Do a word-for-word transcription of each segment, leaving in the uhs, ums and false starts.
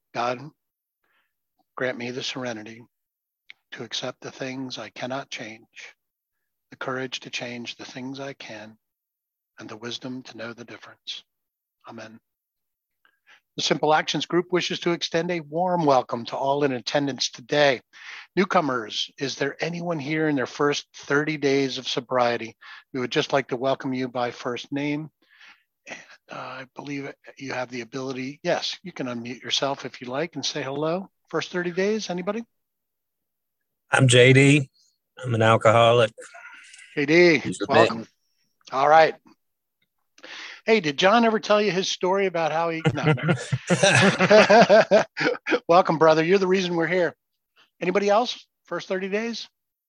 God, grant me the serenity to accept the things I cannot change, the courage to change the things I can, and the wisdom to know the difference. Amen. The Simple Actions Group wishes to extend a warm welcome to all in attendance today. Newcomers, is there anyone here in their first thirty days of sobriety? We would just like to welcome you by first name. And uh, I believe you have the ability. Yes, you can unmute yourself if you like and say hello. First thirty days, anybody? I'm J D. I'm an alcoholic. J D, welcome. All right. Hey, did John ever tell you his story about how he... No. Welcome, brother. You're the reason we're here. Anybody else? First thirty days?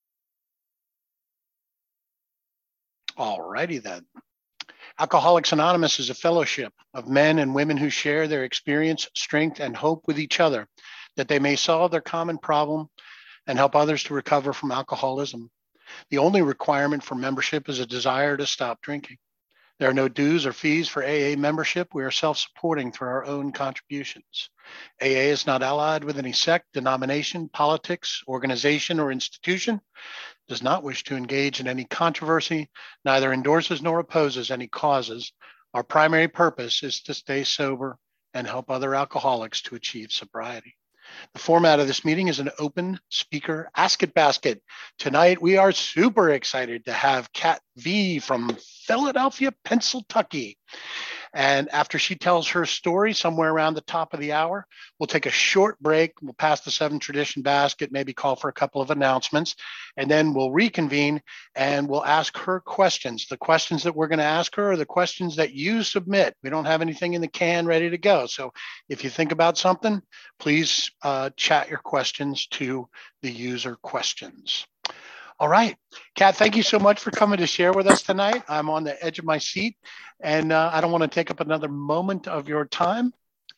All righty then. Alcoholics Anonymous is a fellowship of men and women who share their experience, strength, and hope with each other, that they may solve their common problem and help others to recover from alcoholism. The only requirement for membership is a desire to stop drinking. There are no dues or fees for A A membership. We are self-supporting through our own contributions. A A is not allied with any sect, denomination, politics, organization, or institution, does not wish to engage in any controversy, neither endorses nor opposes any causes. Our primary purpose is to stay sober and help other alcoholics to achieve sobriety. The format of this meeting is an open speaker Ask It Basket. Tonight, we are super excited to have Kat V from Philadelphia, Pennsylvania. And after she tells her story somewhere around the top of the hour, we'll take a short break. We'll pass the seven tradition basket, maybe call for a couple of announcements, and then we'll reconvene and we'll ask her questions. The questions that we're going to ask her are the questions that you submit. We don't have anything in the can ready to go. So if you think about something, please uh, chat your questions to the user questions. All right, Kat, thank you so much for coming to share with us tonight. I'm on the edge of my seat, and uh, I don't want to take up another moment of your time.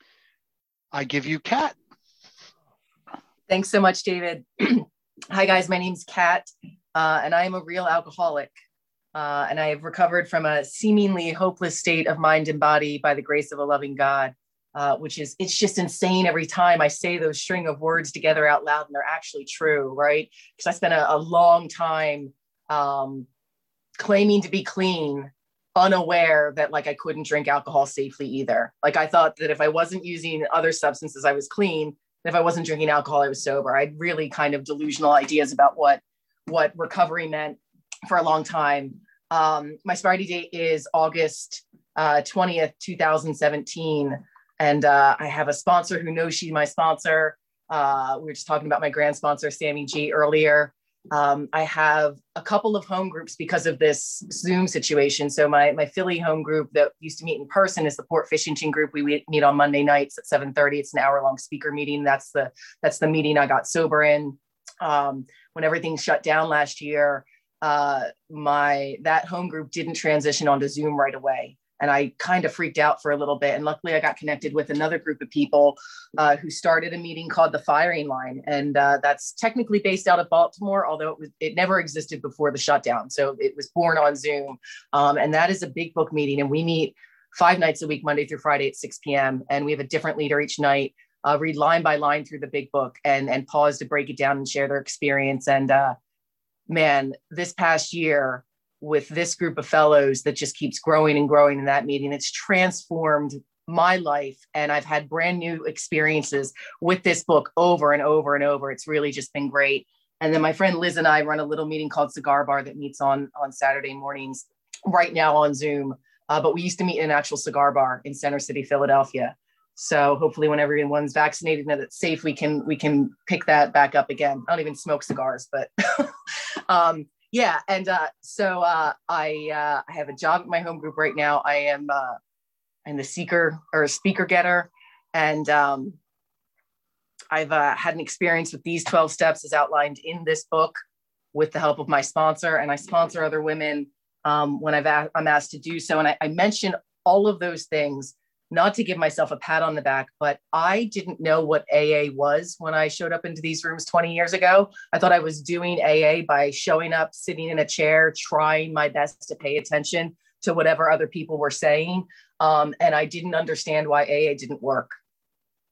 I give you Kat. Thanks so much, David. Hi, guys. My name's Kat, uh, and I am a real alcoholic. Uh, and I have recovered from a seemingly hopeless state of mind and body by the grace of a loving God, uh, which is, it's just insane every time I say those string of words together out loud and they're actually true, right? Because I spent a, a long time um, claiming to be clean, unaware that like I couldn't drink alcohol safely either. Like I thought that if I wasn't using other substances, I was clean. And if I wasn't drinking alcohol, I was sober. I had really kind of delusional ideas about what, what recovery meant for a long time. Um, my sobriety date is August uh, twentieth, two thousand seventeen. And uh, I have a sponsor who knows she's my sponsor. Uh, we were just talking about my grand sponsor, Sammy G, earlier. Um, I have a couple of home groups because of this Zoom situation. So my, my Philly home group that used to meet in person is the Port Fishington group. We meet on Monday nights at seven thirty. It's an hour long speaker meeting. That's the, that's the meeting I got sober in. Um, when everything shut down last year, uh, my, that home group didn't transition onto Zoom right away. And I kind of freaked out for a little bit. And luckily I got connected with another group of people uh, who started a meeting called the Firing Line. And uh, that's technically based out of Baltimore, although it was, it never existed before the shutdown. So it was born on Zoom. Um, and that is a big book meeting. And we meet five nights a week, Monday through Friday at six p.m. And we have a different leader each night, uh, read line by line through the big book and, and pause to break it down and share their experience. And uh, man, this past year, with this group of fellows that just keeps growing and growing in that meeting, it's transformed my life. And I've had brand new experiences with this book over and over and over. It's really just been great. And then my friend Liz and I run a little meeting called Cigar Bar that meets on, on Saturday mornings right now on Zoom. Uh, but we used to meet in an actual cigar bar in Center City, Philadelphia. So hopefully when everyone's vaccinated and it's safe, we can, we can pick that back up again. I don't even smoke cigars, but um, yeah. And uh, so uh, I uh, I have a job at my home group right now. I am uh, I'm the seeker or speaker getter. And um, I've uh, had an experience with these twelve steps as outlined in this book with the help of my sponsor. And I sponsor other women um, when I've a- I'm asked to do so. And I, I mention all of those things, not to give myself a pat on the back, but I didn't know what A A was when I showed up into these rooms twenty years ago. I thought I was doing A A by showing up, sitting in a chair, trying my best to pay attention to whatever other people were saying. Um, and I didn't understand why A A didn't work.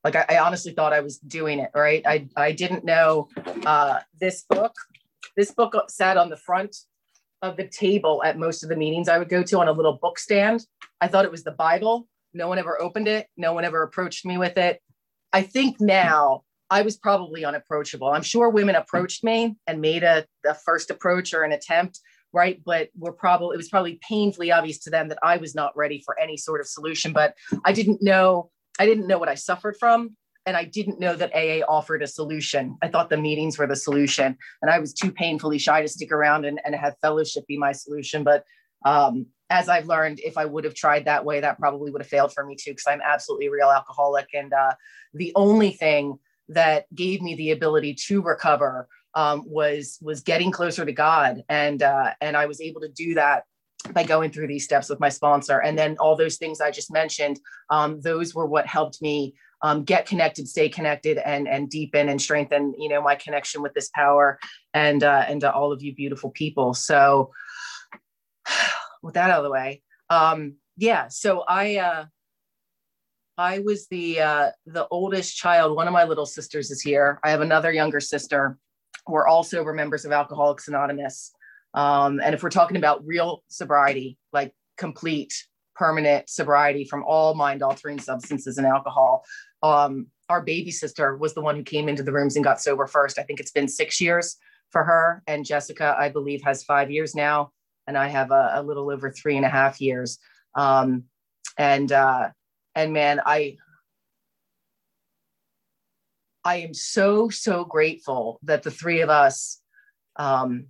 Like I, I honestly thought I was doing it, right? I, I didn't know uh, this book. This book sat on the front of the table at most of the meetings I would go to on a little book stand. I thought it was the Bible. No one ever opened it. No one ever approached me with it. I think now I was probably unapproachable. I'm sure women approached me and made a, a first approach or an attempt, right? But we're probably, it was probably painfully obvious to them that I was not ready for any sort of solution, but I didn't know, I didn't know what I suffered from. And I didn't know that A A offered a solution. I thought the meetings were the solution. And I was too painfully shy to stick around and, and have fellowship be my solution. But um, as I've learned, if I would have tried that way, that probably would have failed for me too, because I'm absolutely a real alcoholic. And uh, the only thing that gave me the ability to recover um, was, was getting closer to God. And, uh, and I was able to do that by going through these steps with my sponsor. And then all those things I just mentioned, um, those were what helped me Um, get connected, stay connected, and and deepen and strengthen, you know, my connection with this power and uh, and to all of you beautiful people. So, with that out of the way, um, yeah. So I uh, I was the uh, the oldest child. One of my little sisters is here. I have another younger sister. We're all sober members of Alcoholics Anonymous. Um, and if we're talking about real sobriety, like complete, permanent sobriety from all mind-altering substances and alcohol, um, our baby sister was the one who came into the rooms and got sober first. I think it's been six years for her. And Jessica, I believe, has five years now. And I have a, a little over three and a half years. Um, and, uh, and man, I, I am so, so grateful that the three of us, um,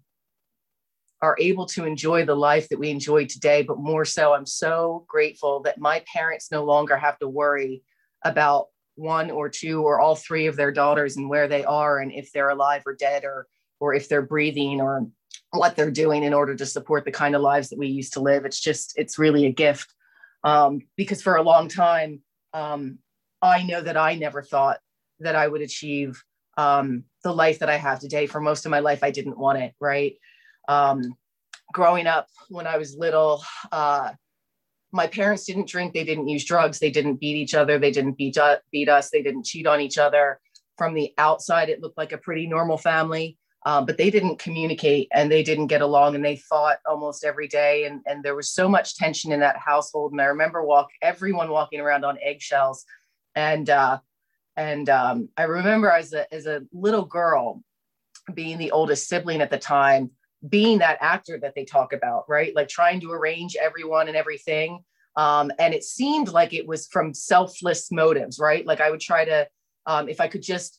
are able to enjoy the life that we enjoy today. But more so, I'm so grateful that my parents no longer have to worry about one or two or all three of their daughters and where they are and if they're alive or dead, or or if they're breathing, or what they're doing in order to support the kind of lives that we used to live. It's just, it's really a gift. Um, because for a long time, um, I know that I never thought that I would achieve um, the life that I have today. For most of my life, I didn't want it, right? Um, growing up when I was little, uh, my parents didn't drink, they didn't use drugs, they didn't beat each other, they didn't beat, uh, beat us, they didn't cheat on each other. From the outside, it looked like a pretty normal family, um, but they didn't communicate and they didn't get along, and they fought almost every day. And, and there was so much tension in that household. And I remember walk everyone walking around on eggshells. And uh, and um, I remember as a as a little girl, being the oldest sibling at the time, being that actor that they talk about, right? Like trying to arrange everyone and everything. Um, and it seemed like it was from selfless motives, right? Like I would try to, um, if I could just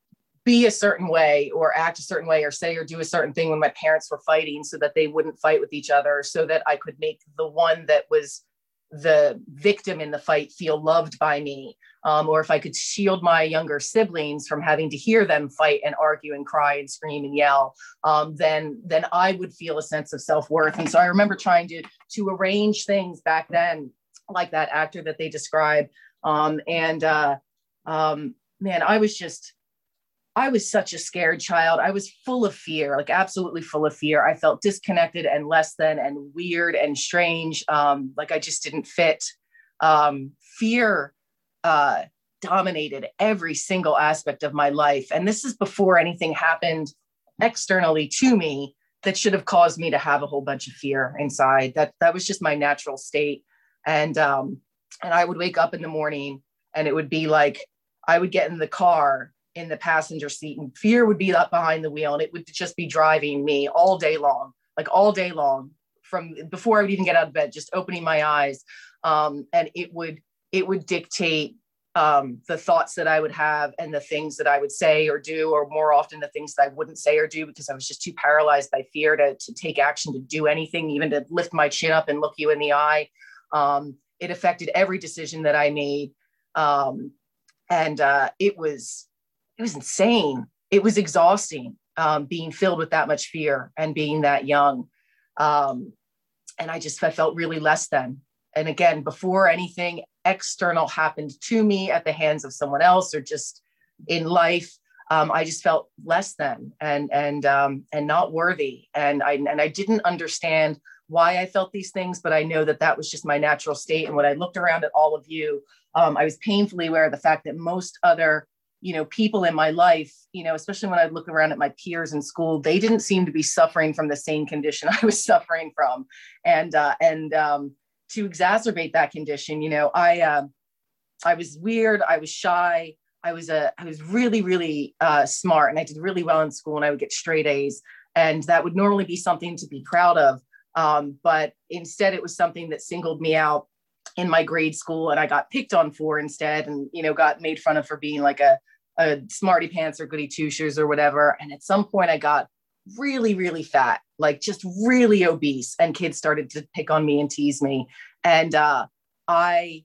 be a certain way or act a certain way or say or do a certain thing when my parents were fighting, so that they wouldn't fight with each other, so that I could make the one that was the victim in the fight feel loved by me. Um, or if I could shield my younger siblings from having to hear them fight and argue and cry and scream and yell, um, then, then I would feel a sense of self-worth. And so I remember trying to, to arrange things back then, like that actor that they describe. Um, and uh, um, man, I was just, I was such a scared child. I was full of fear, like absolutely full of fear. I felt disconnected and less than and weird and strange. Um, like I just didn't fit. Um, fear uh, dominated every single aspect of my life. And this is before anything happened externally to me that should have caused me to have a whole bunch of fear inside. That, that was just my natural state. And, um, and I would wake up in the morning and it would be like, I would get in the car in the passenger seat and fear would be up behind the wheel, and it would just be driving me all day long, like all day long, from before I would even get out of bed, just opening my eyes. Um, and it would, it would dictate um, the thoughts that I would have and the things that I would say or do, or more often the things that I wouldn't say or do, because I was just too paralyzed by fear to, to take action, to do anything, even to lift my chin up and look you in the eye. Um, it affected every decision that I made. Um, and uh, it was, It was insane. It was exhausting, um, being filled with that much fear and being that young. Um, and I just I felt really less than. And again, before anything external happened to me at the hands of someone else or just in life, um, I just felt less than and and um, and not worthy. And I and I didn't understand why I felt these things, but I know that that was just my natural state. And when I looked around at all of you, Um, I was painfully aware of the fact that most other, you know, people in my life, you know, especially when I look around at my peers in school, they didn't seem to be suffering from the same condition I was suffering from. And, uh, and um, to exacerbate that condition, you know, I, uh, I was weird. I was shy. I was a, I was really, really uh, smart, and I did really well in school, and I would get straight A's, and that would normally be something to be proud of. Um, but instead it was something that singled me out in my grade school, and I got picked on for instead, and, you know, got made fun of for being like a, a smarty pants or goody two shoes or whatever. And at some point I got really, really fat, like just really obese, and kids started to pick on me and tease me. And uh, I,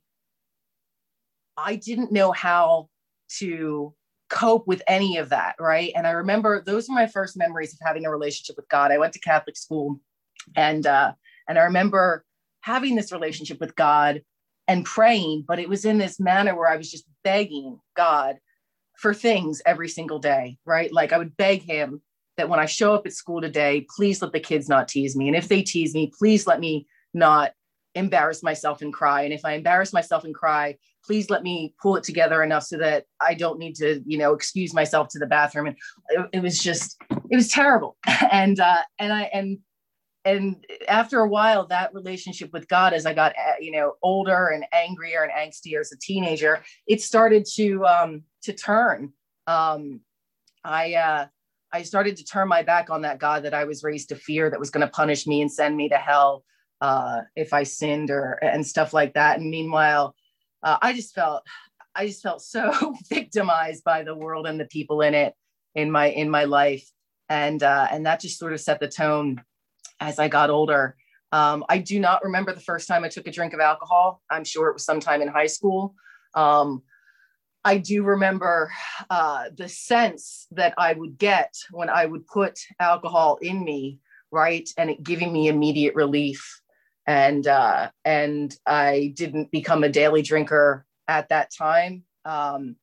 I didn't know how to cope with any of that. Right. And I remember those were my first memories of having a relationship with God. I went to Catholic school, and, uh, and I remember having this relationship with God and praying, but it was in this manner where I was just begging God for things every single day, right? Like I would beg him that when I show up at school today, please let the kids not tease me. And if they tease me, please let me not embarrass myself and cry. And if I embarrass myself and cry, please let me pull it together enough so that I don't need to, you know, excuse myself to the bathroom. And it, it was just, it was terrible. And, uh, and I, and, and after a while, that relationship with God, as I got, you know, older and angrier and angstier as a teenager, it started to, um, to turn. Um, I, uh, I started to turn my back on that God that I was raised to fear, that was going to punish me and send me to hell uh, if I sinned or, and stuff like that. And meanwhile, uh, I just felt, I just felt so victimized by the world and the people in it, in my, in my life. And, uh, and that just sort of set the tone as I got older. Um, I do not remember the first time I took a drink of alcohol. I'm sure it was sometime in high school. Um, I do remember uh, the sense that I would get when I would put alcohol in me, right? And it giving me immediate relief. And, uh, and I didn't become a daily drinker at that time. Um,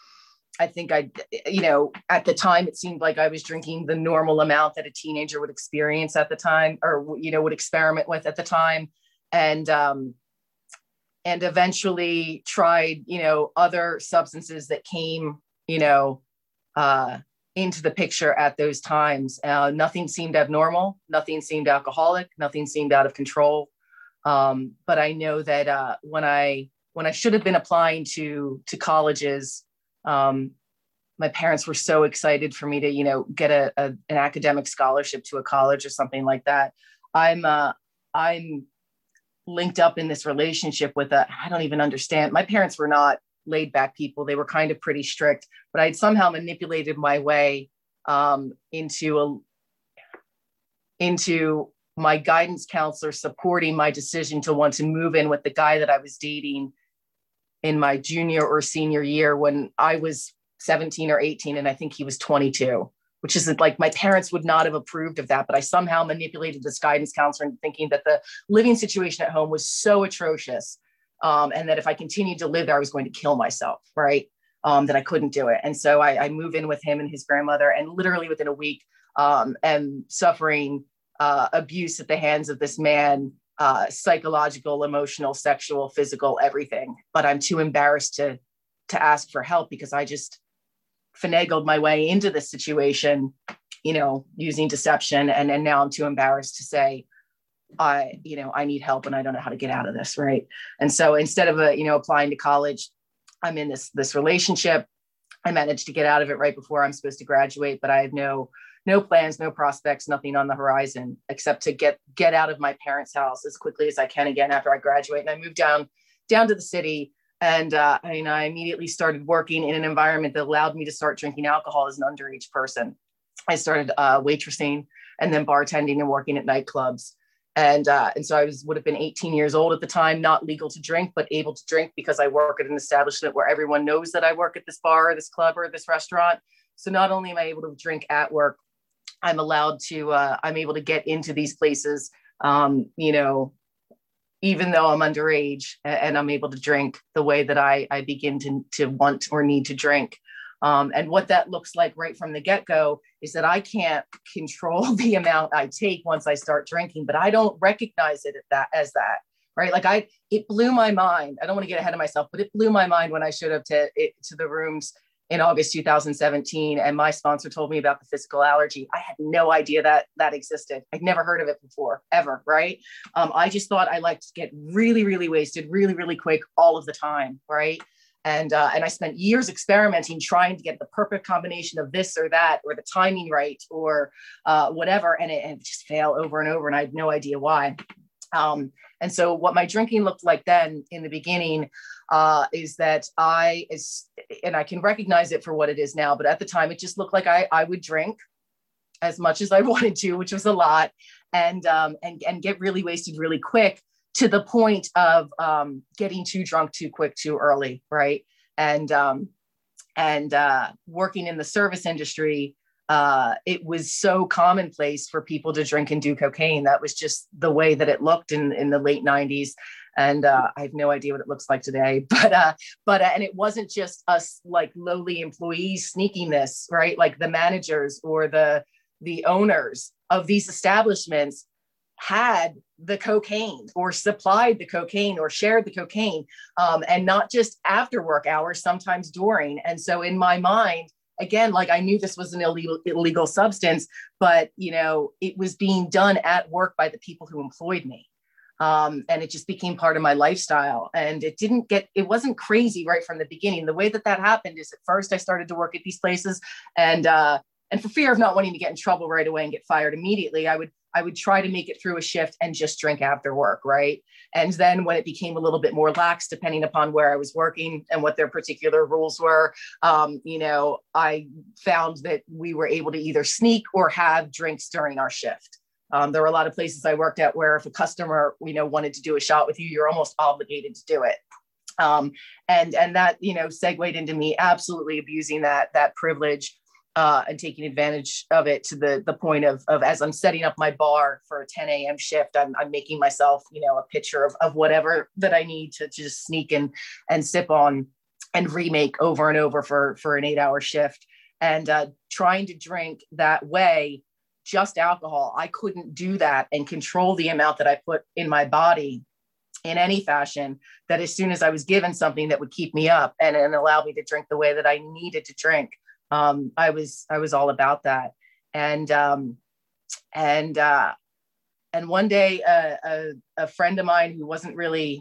I think I, you know, at the time, it seemed like I was drinking the normal amount that a teenager would experience at the time, or, you know, would experiment with at the time. And, um, and eventually tried, you know, other substances that came, you know, uh, into the picture at those times. Uh, nothing seemed abnormal. Nothing seemed alcoholic. Nothing seemed out of control. Um, but I know that uh, when I, when I should have been applying to, to colleges, Um, my parents were so excited for me to, you know, get a, a an academic scholarship to a college or something like that. I'm, uh, I'm linked up in this relationship with a, I don't even understand. My parents were not laid back people. They were kind of pretty strict, but I'd somehow manipulated my way um, into a, into my guidance counselor supporting my decision to want to move in with the guy that I was dating in my junior or senior year when I was seventeen or eighteen. And I think he was twenty-two, which is like, my parents would not have approved of that, but I somehow manipulated this guidance counselor into thinking that the living situation at home was so atrocious. Um, and that if I continued to live there, I was going to kill myself. Right. Um, that I couldn't do it. And so I, I move in with him and his grandmother, and literally within a week, um, am suffering uh, abuse at the hands of this man. Uh, psychological, emotional, sexual, physical, everything. But I'm too embarrassed to, to ask for help because I just finagled my way into this situation, you know, using deception. And, and now I'm too embarrassed to say, I, you know, I need help and I don't know how to get out of this. Right. And so instead of, a, you know, applying to college, I'm in this, this relationship. I managed to get out of it right before I'm supposed to graduate, but I have no no plans, no prospects, nothing on the horizon, except to get, get out of my parents' house as quickly as I can again after I graduate. And I moved down, down to the city. And uh, I, you know, I immediately started working in an environment that allowed me to start drinking alcohol as an underage person. I started uh, waitressing and then bartending and working at nightclubs. And, uh, and so I was, would have been eighteen years old at the time, not legal to drink, but able to drink because I work at an establishment where everyone knows that I work at this bar or this club or this restaurant. So not only am I able to drink at work, I'm allowed to, uh, I'm able to get into these places, um, you know, even though I'm underage, and I'm able to drink the way that I, I begin to, to want or need to drink. Um, and what that looks like right from the get-go is that I can't control the amount I take once I start drinking, but I don't recognize it at that, as that, right? Like I, it blew my mind. I don't want to get ahead of myself, but it blew my mind when I showed up to it, to the rooms in August two thousand seventeen, and my sponsor told me about the physical allergy. I had no idea that that existed. I'd never heard of it before, ever, right? Um, I just thought I liked to get really, really wasted, really, really quick all of the time, right? And uh, and I spent years experimenting, trying to get the perfect combination of this or that, or the timing right, or uh, whatever, and it, and it just failed over and over, and I had no idea why. Um, and so what my drinking looked like then in the beginning uh, is that I, is, and I can recognize it for what it is now, but at the time it just looked like I, I would drink as much as I wanted to, which was a lot, and, um, and, and get really wasted really quick, to the point of um, getting too drunk too quick, too early, right? And, um, and uh, working in the service industry, uh, it was so commonplace for people to drink and do cocaine. That was just the way that it looked in, in the late nineties. And uh, I have no idea what it looks like today, but, uh, but, uh, and it wasn't just us like lowly employees sneaking this, right? Like the managers or the, the owners of these establishments had the cocaine or supplied the cocaine or shared the cocaine, um, and not just after work hours, sometimes during. And so in my mind, again, like I knew this was an illegal, illegal substance, but you know, it was being done at work by the people who employed me. Um, and it just became part of my lifestyle. And it didn't get, it wasn't crazy right from the beginning. The way that that happened is at first I started to work at these places, and, uh, and for fear of not wanting to get in trouble right away and get fired immediately, I would I would try to make it through a shift and just drink after work, right? And then when it became a little bit more lax, depending upon where I was working and what their particular rules were, um, you know, I found that we were able to either sneak or have drinks during our shift. Um, there were a lot of places I worked at where if a customer, you know, wanted to do a shot with you, you're almost obligated to do it. Um, and and that, you know, segued into me absolutely abusing that that privilege. Uh, and taking advantage of it to the the point of, of as I'm setting up my bar for a ten a.m. shift, I'm, I'm making myself, you know, a pitcher of, of whatever that I need to just sneak and and sip on and remake over and over for, for an eight hour shift. And uh, trying to drink that way, just alcohol, I couldn't do that and control the amount that I put in my body in any fashion, that as soon as I was given something that would keep me up and, and allow me to drink the way that I needed to drink, Um, I was, I was all about that. And, um, and, uh, and one day, uh, a, a friend of mine who wasn't really,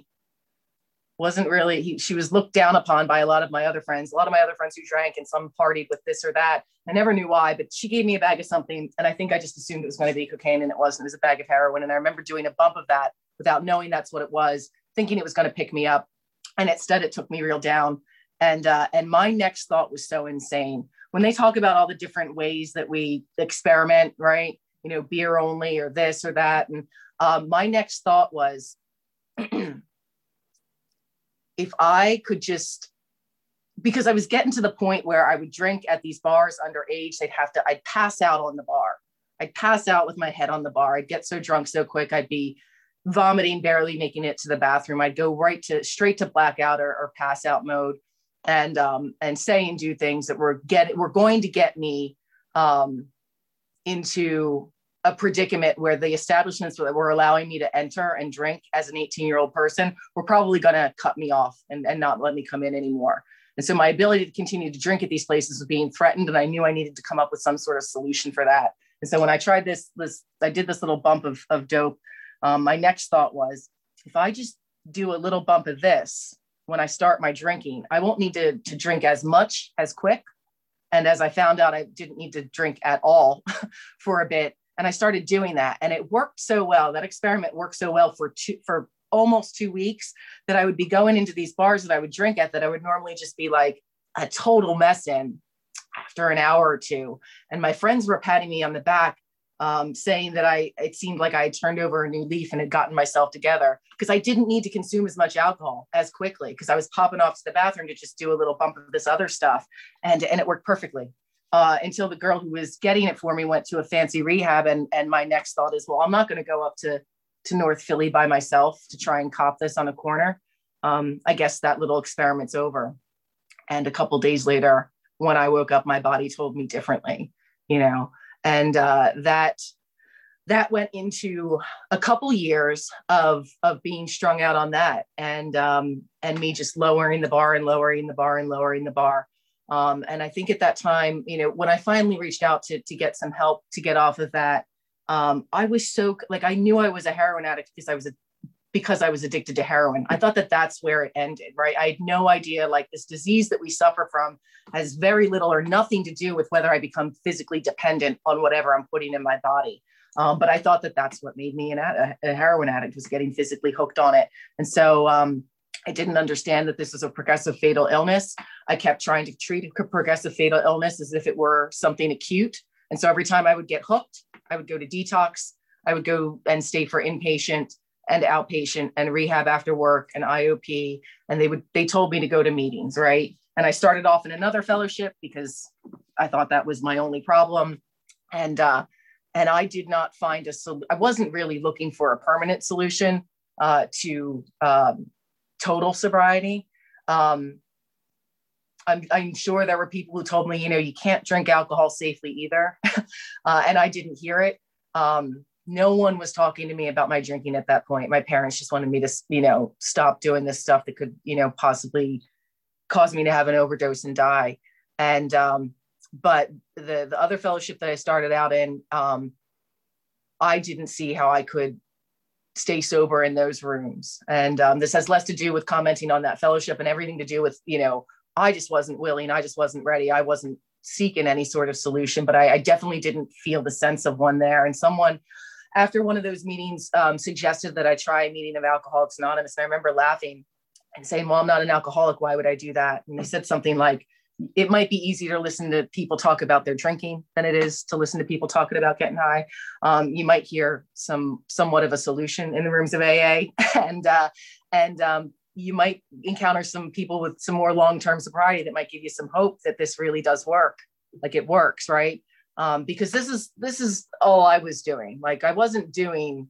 wasn't really, he, she was looked down upon by a lot of my other friends, a lot of my other friends who drank, and some partied with this or that. I never knew why, but she gave me a bag of something. And I think I just assumed it was going to be cocaine, and it wasn't. It was a bag of heroin. And I remember doing a bump of that without knowing that's what it was, thinking it was going to pick me up. And instead it took me real down. And, uh, and my next thought was so insane. When they talk about all the different ways that we experiment, right? You know, beer only or this or that. And um, my next thought was, if I could just, because I was getting to the point where I would drink at these bars underage, they'd have to, I'd pass out on the bar. I'd pass out with my head on the bar. I'd get so drunk so quick, I'd be vomiting, barely making it to the bathroom. I'd go right to, straight to blackout or, or pass out mode. And um, and say and do things that were get were going to get me um, into a predicament where the establishments that were allowing me to enter and drink as an eighteen-year-old person were probably going to cut me off and, and not let me come in anymore. And so my ability to continue to drink at these places was being threatened, and I knew I needed to come up with some sort of solution for that. And so when I tried this, this I did this little bump of, of dope. Um, my next thought was, if I just do a little bump of this when I start my drinking, I won't need to, to drink as much as quick. And as I found out, I didn't need to drink at all for a bit. And I started doing that. And it worked so well. That experiment worked so well for two, for almost two weeks that I would be going into these bars that I would drink at that I would normally just be like a total mess in after an hour or two. And my friends were patting me on the back, um, saying that I, it seemed like I had turned over a new leaf and had gotten myself together, because I didn't need to consume as much alcohol as quickly, because I was popping off to the bathroom to just do a little bump of this other stuff. And, and it worked perfectly uh, until the girl who was getting it for me went to a fancy rehab. And, and my next thought is, well, I'm not going to go up to, to North Philly by myself to try and cop this on a corner. Um, I guess that little experiment's over. And a couple days later, when I woke up, my body told me differently, you know. And uh, that that went into a couple years of of being strung out on that, and um, and me just lowering the bar and lowering the bar and lowering the bar. Um, and I think at that time, you know, when I finally reached out to to get some help to get off of that, um, I was so like I knew I was a heroin addict because I was a because I was addicted to heroin. I thought that that's where it ended, right? I had no idea, like, this disease that we suffer from has very little or nothing to do with whether I become physically dependent on whatever I'm putting in my body. Um, but I thought that that's what made me an ad- a heroin addict, was getting physically hooked on it. And so um, I didn't understand that this was a progressive fatal illness. I kept trying to treat a progressive fatal illness as if it were something acute. And so every time I would get hooked, I would go to detox. I would go and stay for inpatient and outpatient and rehab after work and I O P. And they would, they told me to go to meetings, right? And I started off in another fellowship because I thought that was my only problem. And, uh, and I did not find a solution. I wasn't really looking for a permanent solution uh, to um, total sobriety. Um, I'm, I'm sure there were people who told me, you know, you can't drink alcohol safely either. uh, and I didn't hear it. Um, No one was talking to me about my drinking at that point. My parents just wanted me to, you know, stop doing this stuff that could, you know, possibly cause me to have an overdose and die. And, um, but the, the other fellowship that I started out in, um, I didn't see how I could stay sober in those rooms. And um, this has less to do with commenting on that fellowship and everything to do with, you know, I just wasn't willing. I just wasn't ready. I wasn't seeking any sort of solution, but I, I definitely didn't feel the sense of one there. And someone, after one of those meetings, um, suggested that I try a meeting of Alcoholics Anonymous. And I remember laughing and saying, well, I'm not an alcoholic. Why would I do that? And they said something like, it might be easier to listen to people talk about their drinking than it is to listen to people talking about getting high. Um, you might hear some somewhat of a solution in the rooms of A A. and uh, and um, you might encounter some people with some more long-term sobriety that might give you some hope that this really does work. Like it works, right? Um, because this is, this is all I was doing. Like I wasn't doing,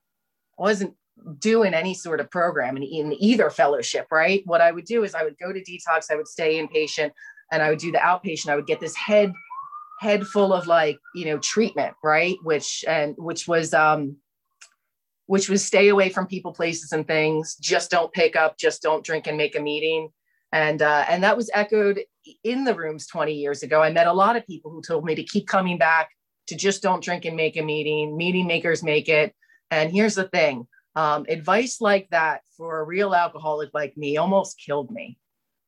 I wasn't doing any sort of program in, in either fellowship, right? What I would do is I would go to detox, I would stay inpatient, and I would do the outpatient. I would get this head, head full of like, you know, treatment, right? Which, and which was, um, which was stay away from people, places, and things. Just don't pick up, just don't drink and make a meeting. And, uh, and that was echoed in the rooms twenty years ago. I met a lot of people who told me to keep coming back, to just don't drink and make a meeting. Meeting makers make it. And here's the thing, um, advice like that for a real alcoholic like me almost killed me,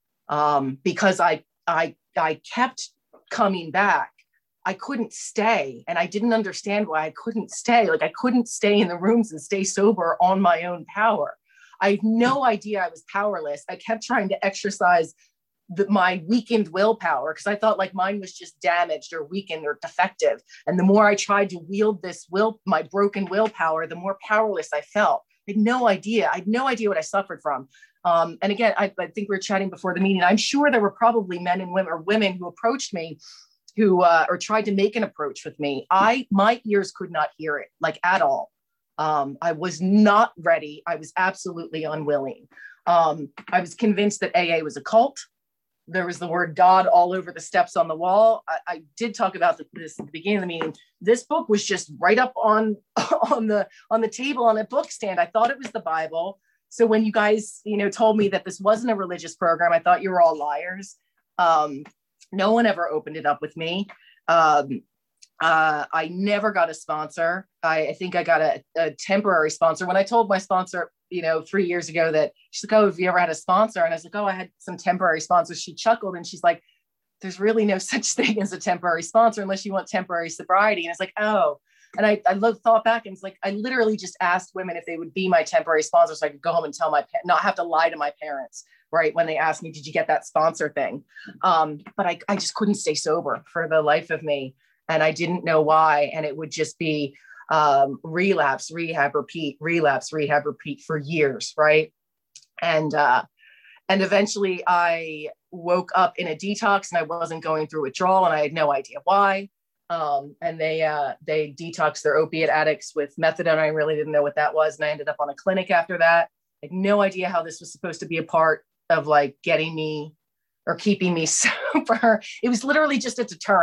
um, because I, I, I kept coming back. I couldn't stay, and I didn't understand why I couldn't stay. Like I couldn't stay in the rooms and stay sober on my own power. I had no idea I was powerless. I kept trying to exercise the, my weakened willpower, because I thought like mine was just damaged or weakened or defective. And the more I tried to wield this will, my broken willpower, the more powerless I felt. I had no idea. I had no idea what I suffered from. Um, and again, I, I think we were chatting before the meeting. I'm sure there were probably men and women or women who approached me who uh, or tried to make an approach with me. I, my ears could not hear it, like at all. Um, I was not ready. I was absolutely unwilling. Um, I was convinced that A A was a cult. There was the word God all over the steps on the wall. I, I did talk about this at the beginning of the meeting. This book was just right up on, on the on the table on a book stand. I thought it was the Bible. So when you guys, you know, told me that this wasn't a religious program, I thought you were all liars. Um, no one ever opened it up with me. Um, Uh, I never got a sponsor. I, I think I got a, a temporary sponsor. When I told my sponsor, you know, three years ago that she's like, oh, have you ever had a sponsor? And I was like, oh, I had some temporary sponsors. She chuckled and she's like, there's really no such thing as a temporary sponsor unless you want temporary sobriety. And it's like, oh, and I, I looked, thought back and it's like, I literally just asked women if they would be my temporary sponsor so I could go home and tell my, not have to lie to my parents, right? When they asked me, did you get that sponsor thing? Um, but I, I just couldn't stay sober for the life of me. And I didn't know why. And it would just be um, relapse, rehab, repeat, relapse, rehab, repeat for years, right? And uh, and eventually I woke up in a detox and I wasn't going through withdrawal and I had no idea why. Um, and they uh, they detoxed their opiate addicts with methadone. I really didn't know what that was. And I ended up on a clinic after that. I had no idea how this was supposed to be a part of like getting me or keeping me sober. It was literally just a deterrent.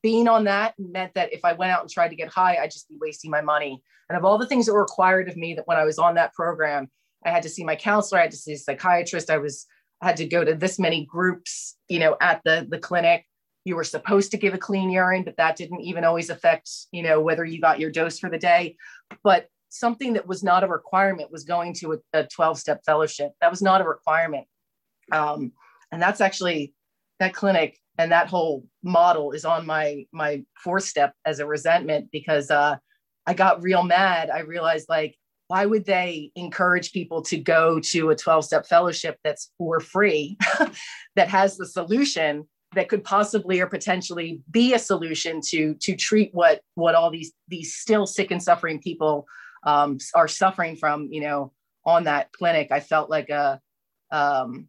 being on that meant that if I went out and tried to get high, I'd just be wasting my money. And of all the things that were required of me, that when I was on that program, I had to see my counselor, I had to see a psychiatrist, I was I had to go to this many groups, you know, at the, the clinic. You were supposed to give a clean urine, but that didn't even always affect, you know, whether you got your dose for the day. But something that was not a requirement was going to a twelve-step fellowship. That was not a requirement. Um, and that's actually, that clinic and that whole model is on my, my fourth step as a resentment, because uh, I got real mad. I realized, like, why would they encourage people to go to a twelve-step fellowship that's for free, that has the solution that could possibly or potentially be a solution to, to treat what, what all these, these still sick and suffering people um, are suffering from, you know, on that clinic. I felt like a, um,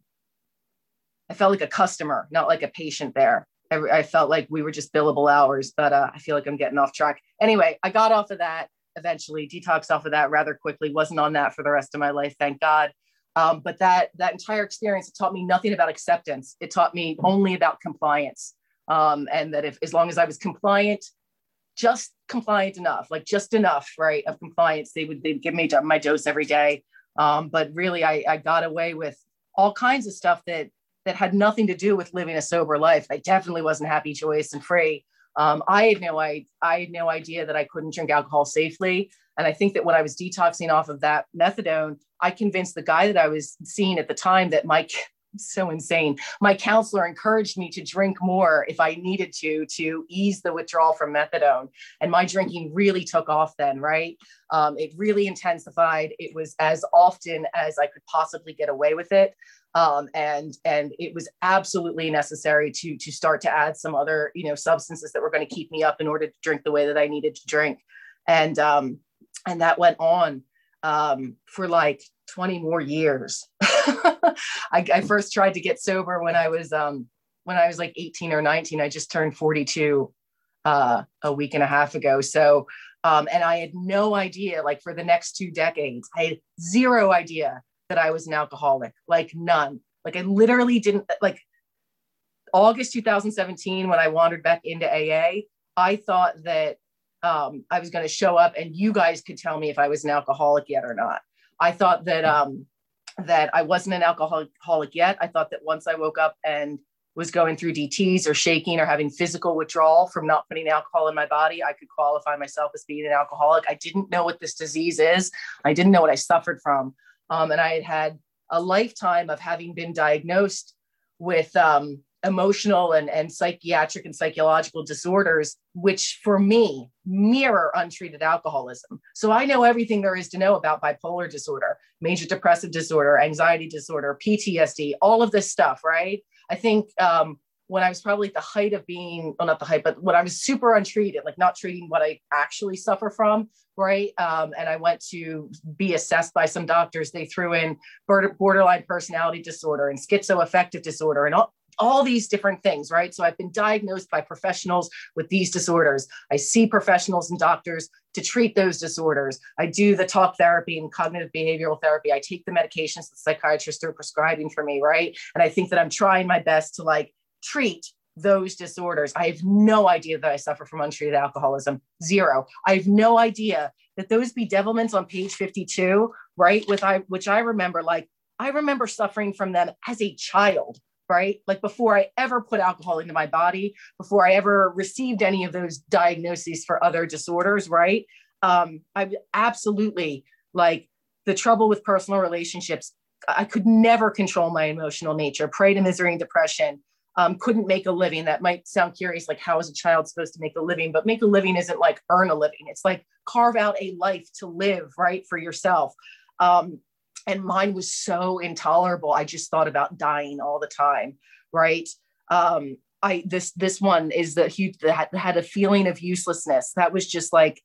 I felt like a customer, not like a patient there. I, I felt like we were just billable hours, but uh, I feel like I'm getting off track. Anyway, I got off of that eventually, detoxed off of that rather quickly, wasn't on that for the rest of my life, thank God. Um, but that that entire experience, it taught me nothing about acceptance. It taught me only about compliance. Um, and that if, as long as I was compliant, just compliant enough, like just enough, right, of compliance, they would they'd give me my dose every day. Um, but really, I, I got away with all kinds of stuff that that had nothing to do with living a sober life. I definitely wasn't happy, joyous, and free. Um, I had no I, I had no idea that I couldn't drink alcohol safely. And I think that when I was detoxing off of that methadone, I convinced the guy that I was seeing at the time that my, so insane, my counselor encouraged me to drink more if I needed to, to ease the withdrawal from methadone. And my drinking really took off then, right? Um, it really intensified. It was as often as I could possibly get away with it. Um, and, and it was absolutely necessary to, to start to add some other, you know, substances that were going to keep me up in order to drink the way that I needed to drink. And, um, and that went on, um, for like twenty more years. I, I first tried to get sober when I was, um, when I was like eighteen or nineteen. I just turned forty-two, uh, a week and a half ago. So, um, and I had no idea, like for the next two decades, I had zero idea that I was an alcoholic, like none. Like I literally didn't, like August two thousand seventeen, when I wandered back into A A, I thought that um, I was going to show up and you guys could tell me if I was an alcoholic yet or not. I thought that, um, that I wasn't an alcoholic yet. I thought that once I woke up and was going through D Ts or shaking or having physical withdrawal from not putting alcohol in my body, I could qualify myself as being an alcoholic. I didn't know what this disease is. I didn't know what I suffered from. Um, and I had had a lifetime of having been diagnosed with um, emotional and, and psychiatric and psychological disorders, which for me mirror untreated alcoholism. So I know everything there is to know about bipolar disorder, major depressive disorder, anxiety disorder, P T S D, all of this stuff, right? I think um, when I was probably at the height of being, well, not the height, but when I was super untreated, like not treating what I actually suffer from, right? Um, and I went to be assessed by some doctors. They threw in borderline personality disorder and schizoaffective disorder and all, all these different things, right? So I've been diagnosed by professionals with these disorders. I see professionals and doctors to treat those disorders. I do the talk therapy and cognitive behavioral therapy. I take the medications that psychiatrists are prescribing for me, right? And I think that I'm trying my best to like treat those disorders. I have no idea that I suffer from untreated alcoholism. Zero. I have no idea that those bedevilments on page fifty-two, right? With I, which I remember, like, I remember suffering from them as a child, right? Like before I ever put alcohol into my body, before I ever received any of those diagnoses for other disorders, right? Um, I absolutely, like, the trouble with personal relationships, I could never control my emotional nature, prey to misery and depression. Um, couldn't make a living. That might sound curious, like how is a child supposed to make a living? But make a living isn't like earn a living. It's like carve out a life to live, right, for yourself. Um, and mine was so intolerable. I just thought about dying all the time, right? Um, I this this one is the huge that had a feeling of uselessness that was just like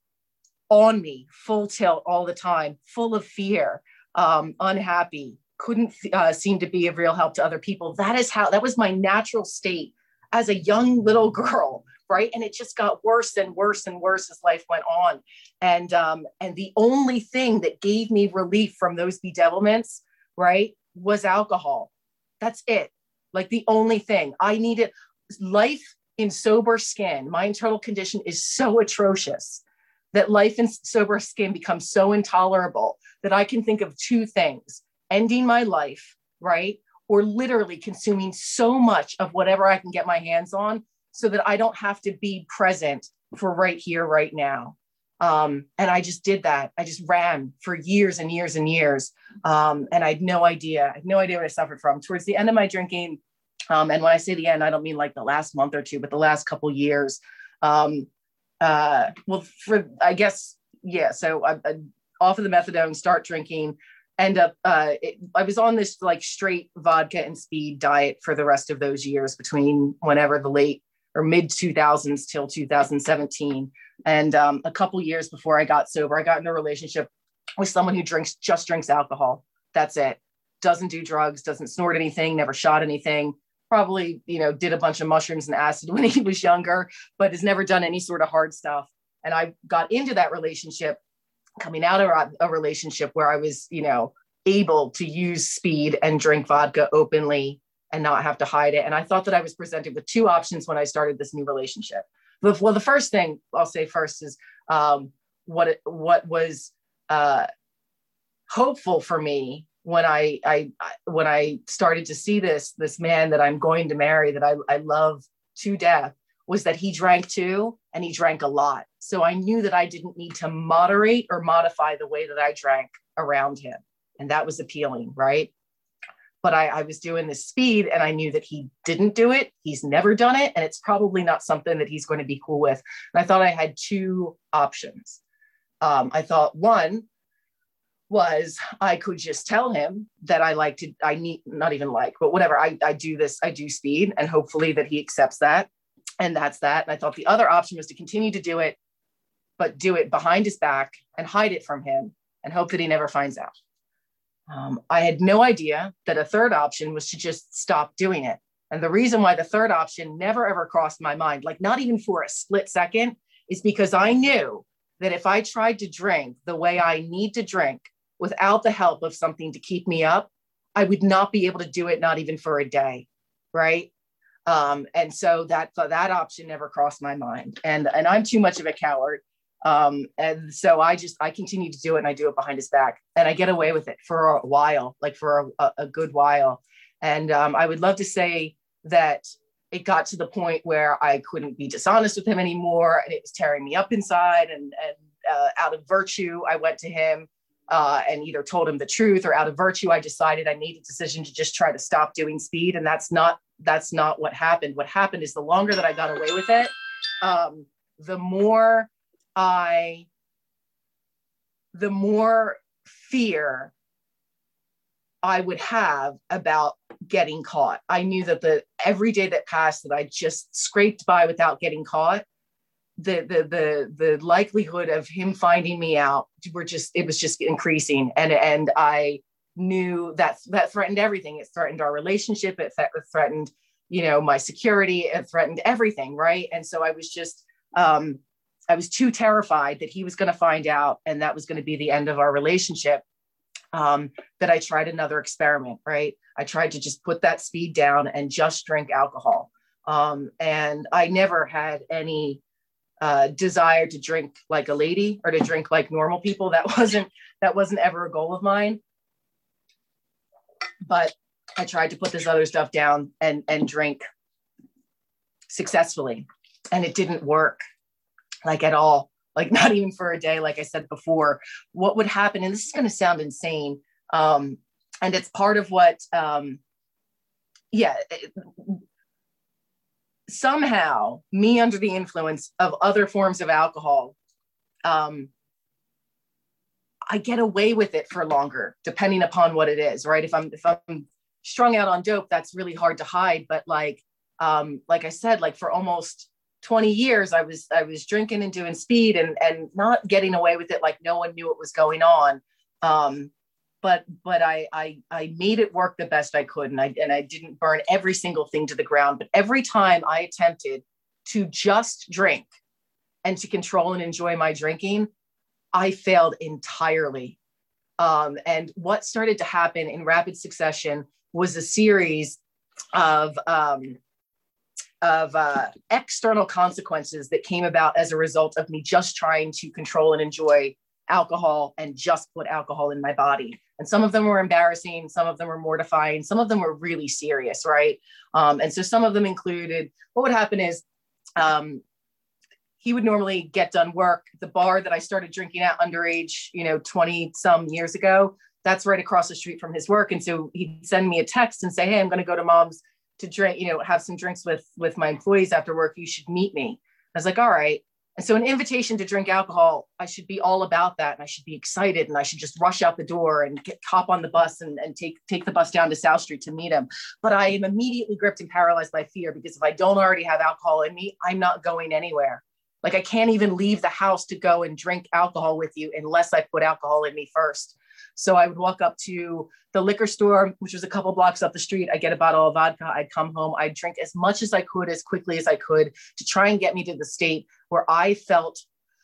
on me, full tilt all the time, full of fear, um, unhappy. Couldn't uh, seem to be of real help to other people. That is how, that was my natural state as a young little girl, right? And it just got worse and worse and worse as life went on. And, um, and the only thing that gave me relief from those bedevilments, right, was alcohol. That's it. Like the only thing I needed. Life in sober skin, my internal condition is so atrocious that life in sober skin becomes so intolerable that I can think of two things: ending my life, right? Or literally consuming so much of whatever I can get my hands on so that I don't have to be present for right here, right now. Um, and I just did that. I just ran for years and years and years. Um, and I had no idea. I had no idea what I suffered from. Towards the end of my drinking, um, and when I say the end, I don't mean like the last month or two, but the last couple years. Um, uh, well, for, I guess, yeah. So I, I off of the methadone, start drinking, end up, uh, it, I was on this like straight vodka and speed diet for the rest of those years between whenever the late or mid two thousands till two thousand seventeen. And um, a couple years before I got sober, I got in a relationship with someone who drinks, just drinks alcohol. That's it. Doesn't do drugs, doesn't snort anything, never shot anything. Probably, you know, did a bunch of mushrooms and acid when he was younger, but has never done any sort of hard stuff. And I got into that relationship, coming out of a relationship where I was, you know, able to use speed and drink vodka openly and not have to hide it. And I thought that I was presented with two options when I started this new relationship. Well, the first thing I'll say first is um, what it, what was uh, hopeful for me when I, I when I started to see this this man that I'm going to marry, that I, I love to death, was that he drank too, and he drank a lot. So I knew that I didn't need to moderate or modify the way that I drank around him, and that was appealing, right? But I, I was doing this speed, and I knew that he didn't do it. He's never done it. And it's probably not something that he's going to be cool with. And I thought I had two options. Um, I thought one was I could just tell him that I like to, I need, not even like, but whatever, I, I do this, I do speed, and hopefully that he accepts that. And that's that. And I thought the other option was to continue to do it, but do it behind his back and hide it from him and hope that he never finds out. Um, I had no idea that a third option was to just stop doing it. And the reason why the third option never ever crossed my mind, like not even for a split second, is because I knew that if I tried to drink the way I need to drink without the help of something to keep me up, I would not be able to do it, not even for a day, right? Um, and so that that option never crossed my mind. And, and I'm too much of a coward. Um, and so I just, I continue to do it, and I do it behind his back, and I get away with it for a while, like for a, a good while. And, um, I would love to say that it got to the point where I couldn't be dishonest with him anymore, and it was tearing me up inside. And, and, uh, out of virtue, I went to him, uh, and either told him the truth, or out of virtue, I decided I made a decision to just try to stop doing speed. And that's not, that's not what happened. What happened is the longer that I got away with it, um, the more I, the more fear I would have about getting caught. I knew that the every day that passed that I just scraped by without getting caught, the the the the likelihood of him finding me out were just, it was just increasing. And and I knew that that threatened everything. It threatened our relationship. It th- threatened, you know, my security. It threatened everything, right? And so I was just um I was too terrified that he was going to find out, and that was going to be the end of our relationship, um, that I tried another experiment, right? I tried to just put that speed down and just drink alcohol. Um, and I never had any uh, desire to drink like a lady or to drink like normal people. That wasn't, that wasn't ever a goal of mine. But I tried to put this other stuff down and, and drink successfully, and it didn't work. Like at all, like not even for a day. Like I said before, what would happen, and this is going to sound insane, um, and it's part of what, um, yeah, it, somehow me under the influence of other forms of alcohol, um, I get away with it for longer, depending upon what it is, right? If I'm if I'm strung out on dope, that's really hard to hide. But like, um, like I said, like for almost twenty years, I was, I was drinking and doing speed and, and not getting away with it. Like no one knew what was going on. Um, but, but I, I, I made it work the best I could. And I, and I didn't burn every single thing to the ground, but every time I attempted to just drink and to control and enjoy my drinking, I failed entirely. Um, and what started to happen in rapid succession was a series of, um, of uh, external consequences that came about as a result of me just trying to control and enjoy alcohol and just put alcohol in my body. And some of them were embarrassing, some of them were mortifying, some of them were really serious, right? Um, and so some of them included, what would happen is um, he would normally get done work. The bar that I started drinking at underage, you know, twenty some years ago, that's right across the street from his work. And so he'd send me a text and say, hey, I'm going to go to mom's to drink, you know, have some drinks with, with my employees after work. You should meet me. I was like, all right. And so an invitation to drink alcohol, I should be all about that. And I should be excited. And I should just rush out the door and get, hop on the bus and, and take, take the bus down to South Street to meet him. But I am immediately gripped and paralyzed by fear, because if I don't already have alcohol in me, I'm not going anywhere. Like I can't even leave the house to go and drink alcohol with you unless I put alcohol in me first. So I would walk up to the liquor store, which was a couple blocks up the street. I'd get a bottle of vodka. I'd come home. I'd drink as much as I could, as quickly as I could, to try and get me to the state where I felt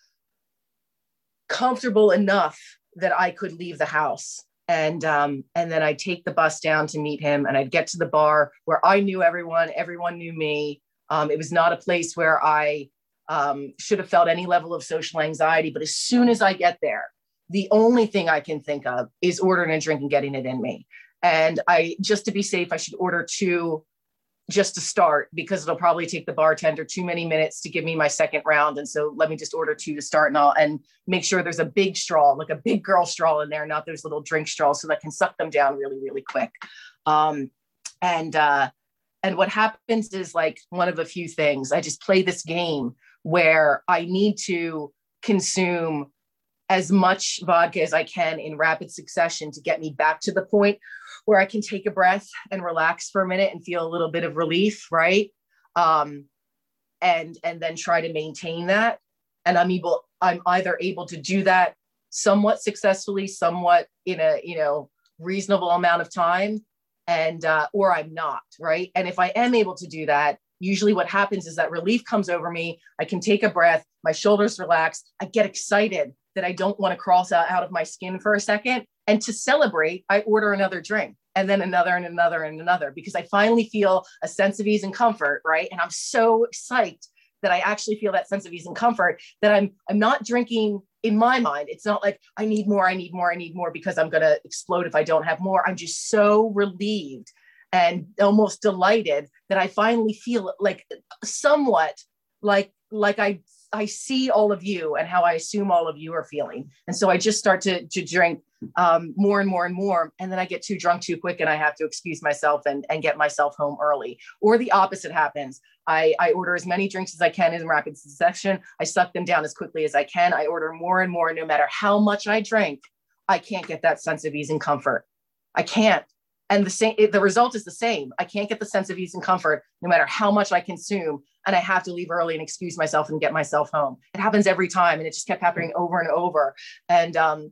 comfortable enough that I could leave the house. And, um, and then I'd take the bus down to meet him, and I'd get to the bar where I knew everyone. Everyone knew me. Um, it was not a place where I um, should have felt any level of social anxiety. But as soon as I get there, the only thing I can think of is ordering a drink and getting it in me. And I, just to be safe, I should order two just to start, because it'll probably take the bartender too many minutes to give me my second round. And so let me just order two to start, and I'll, and make sure there's a big straw, like a big girl straw in there, not those little drink straws, so that I can suck them down really, really quick. Um, and, uh, and what happens is, like, one of a few things. I just play this game where I need to consume as much vodka as I can in rapid succession to get me back to the point where I can take a breath and relax for a minute and feel a little bit of relief, right? Um, and and then try to maintain that. And I'm able, I'm either able to do that somewhat successfully, somewhat in a, you know, reasonable amount of time, and uh, or I'm not, right? And if I am able to do that, usually what happens is that relief comes over me. I can take a breath, my shoulders relax, I get excited that I don't want to cross out, out of my skin for a second. And to celebrate, I order another drink, and then another and another and another, because I finally feel a sense of ease and comfort, right? And I'm so psyched that I actually feel that sense of ease and comfort, that I'm I'm not drinking, in my mind. It's not like I need more, I need more, I need more, because I'm going to explode if I don't have more. I'm just so relieved and almost delighted that I finally feel like somewhat like, like I I see all of you and how I assume all of you are feeling. And so I just start to, to drink um, more and more and more. And then I get too drunk too quick, and I have to excuse myself and, and get myself home early. Or the opposite happens. I, I order as many drinks as I can in rapid succession. I suck them down as quickly as I can. I order more and more. No matter how much I drink, I can't get that sense of ease and comfort. I can't. And the same, the result is the same. I can't get the sense of ease and comfort no matter how much I consume. And I have to leave early and excuse myself and get myself home. It happens every time. And it just kept happening over and over. And, um,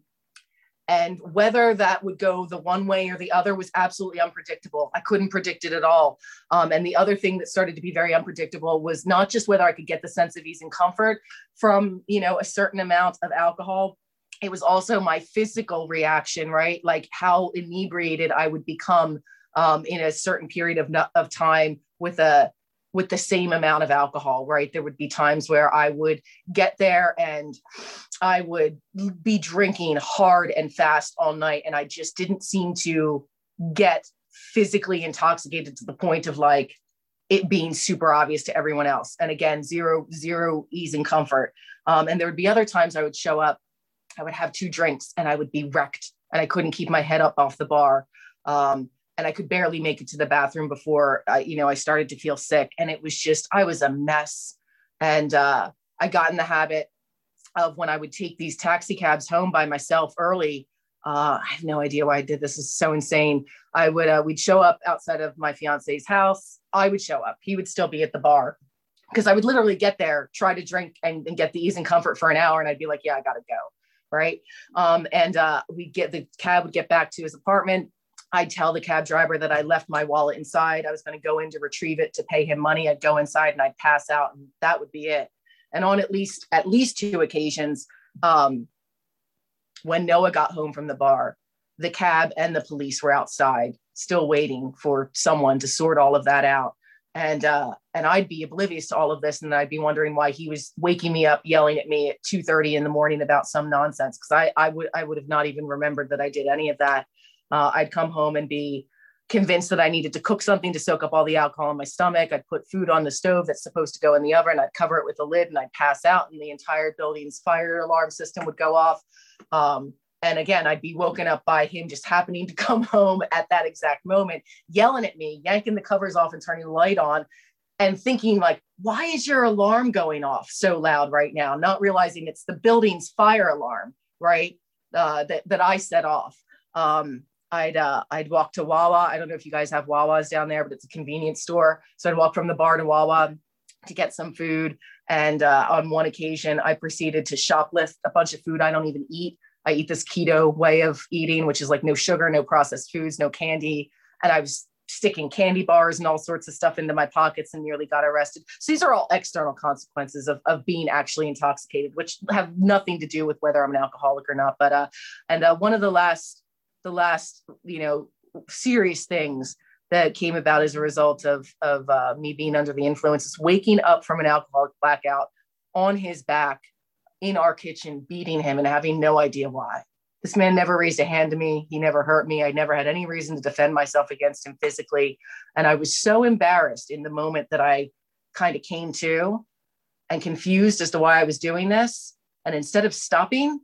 and whether that would go the one way or the other was absolutely unpredictable. I couldn't predict it at all. Um, and the other thing that started to be very unpredictable was not just whether I could get the sense of ease and comfort from, you know, a certain amount of alcohol. It was also my physical reaction, right? Like how inebriated I would become um, in a certain period of, of time with a with the same amount of alcohol, right? There would be times where I would get there and I would be drinking hard and fast all night, and I just didn't seem to get physically intoxicated to the point of like it being super obvious to everyone else. And again, zero, zero ease and comfort. Um, and there would be other times I would show up, I would have two drinks and I would be wrecked, and I couldn't keep my head up off the bar. Um, and I could barely make it to the bathroom before, I, you know, I started to feel sick, and it was just, I was a mess. And uh, I got in the habit of, when I would take these taxi cabs home by myself early, uh, I have no idea why I did this. This is so insane. I would, uh, we'd show up outside of my fiance's house. I would show up. He would still be at the bar, because I would literally get there, try to drink and, and get the ease and comfort for an hour. And I'd be like, yeah, I got to go. Right. Um, and uh, we get the cab would get back to his apartment. I'd tell the cab driver that I left my wallet inside. I was going to go in to retrieve it to pay him money. I'd go inside and I'd pass out, and that would be it. And on at least at least two occasions, um, when Noah got home from the bar, the cab and the police were outside still waiting for someone to sort all of that out. And, uh, and I'd be oblivious to all of this. And I'd be wondering why he was waking me up, yelling at me at two thirty in the morning about some nonsense. Cause I, I would, I would have not even remembered that I did any of that. Uh, I'd come home and be convinced that I needed to cook something to soak up all the alcohol in my stomach. I'd put food on the stove that's supposed to go in the oven. I'd cover it with a lid and I'd pass out, and the entire building's fire alarm system would go off. Um, and again, I'd be woken up by him just happening to come home at that exact moment, yelling at me, yanking the covers off and turning the light on, and thinking like, why is your alarm going off so loud right now? Not realizing it's the building's fire alarm, right? Uh, that, that I set off. Um, I'd, uh, I'd walk to Wawa. I don't know if you guys have Wawas down there, but it's a convenience store. So I'd walk from the bar to Wawa to get some food. And uh, on one occasion, I proceeded to shoplift a bunch of food I don't even eat. I eat this keto way of eating, which is like no sugar, no processed foods, no candy. And I was sticking candy bars and all sorts of stuff into my pockets and nearly got arrested. So these are all external consequences of, of being actually intoxicated, which have nothing to do with whether I'm an alcoholic or not. But, uh, and uh, one of the last, the last, you know, serious things that came about as a result of, of uh, me being under the influence is waking up from an alcoholic blackout on his back in our kitchen, beating him and having no idea why. This man never raised a hand to me. He never hurt me. I never had any reason to defend myself against him physically. And I was so embarrassed in the moment that I kind of came to and confused as to why I was doing this. And instead of stopping,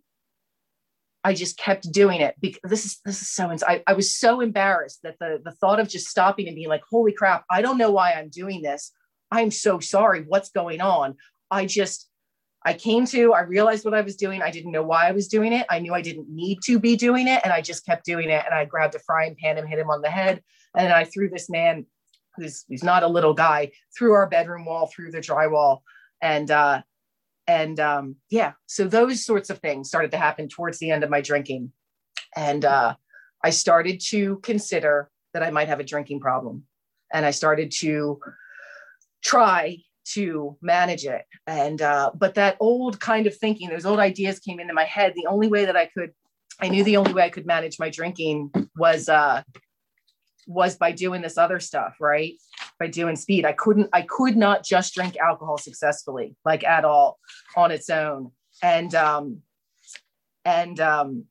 I just kept doing it because this is, this is so, I, I was so embarrassed that the, the thought of just stopping and being like, holy crap, I don't know why I'm doing this. I'm so sorry. What's going on? I just, I came to, I realized what I was doing. I didn't know why I was doing it. I knew I didn't need to be doing it. And I just kept doing it. And I grabbed a frying pan and hit him on the head. And then I threw this man, who's, who's not a little guy, through our bedroom wall, through the drywall. And, uh, and um, yeah, so those sorts of things started to happen towards the end of my drinking. And uh, I started to consider that I might have a drinking problem. And I started to try to manage it. And, uh, but that old kind of thinking, those old ideas came into my head. The only way that I could, I knew the only way I could manage my drinking was, uh, was by doing this other stuff, right? By doing speed. I couldn't, I could not just drink alcohol successfully, like at all on its own. And, um, and, um,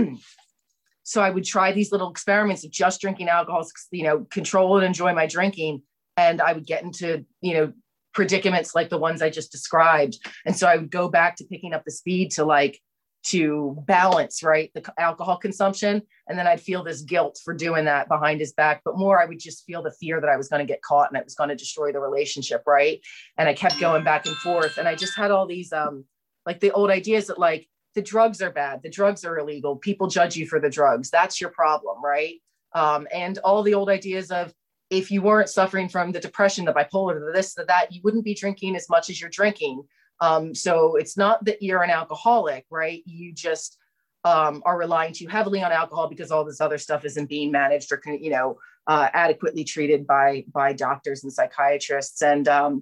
so I would try these little experiments of just drinking alcohol, you know, control and enjoy my drinking. And I would get into, you know, predicaments like the ones I just described. And so I would go back to picking up the speed to like, to balance, right, the alcohol consumption. And then I'd feel this guilt for doing that behind his back, but more, I would just feel the fear that I was going to get caught and it was going to destroy the relationship. Right. And I kept going back and forth. And I just had all these, um, like the old ideas that like the drugs are bad. The drugs are illegal. People judge you for the drugs. That's your problem. Right. Um, and all the old ideas of, if you weren't suffering from the depression, the bipolar, the this, the that, you wouldn't be drinking as much as you're drinking. Um, so it's not that you're an alcoholic, right? You just um, are relying too heavily on alcohol because all this other stuff isn't being managed or, you know, uh, adequately treated by, by doctors and psychiatrists. And um,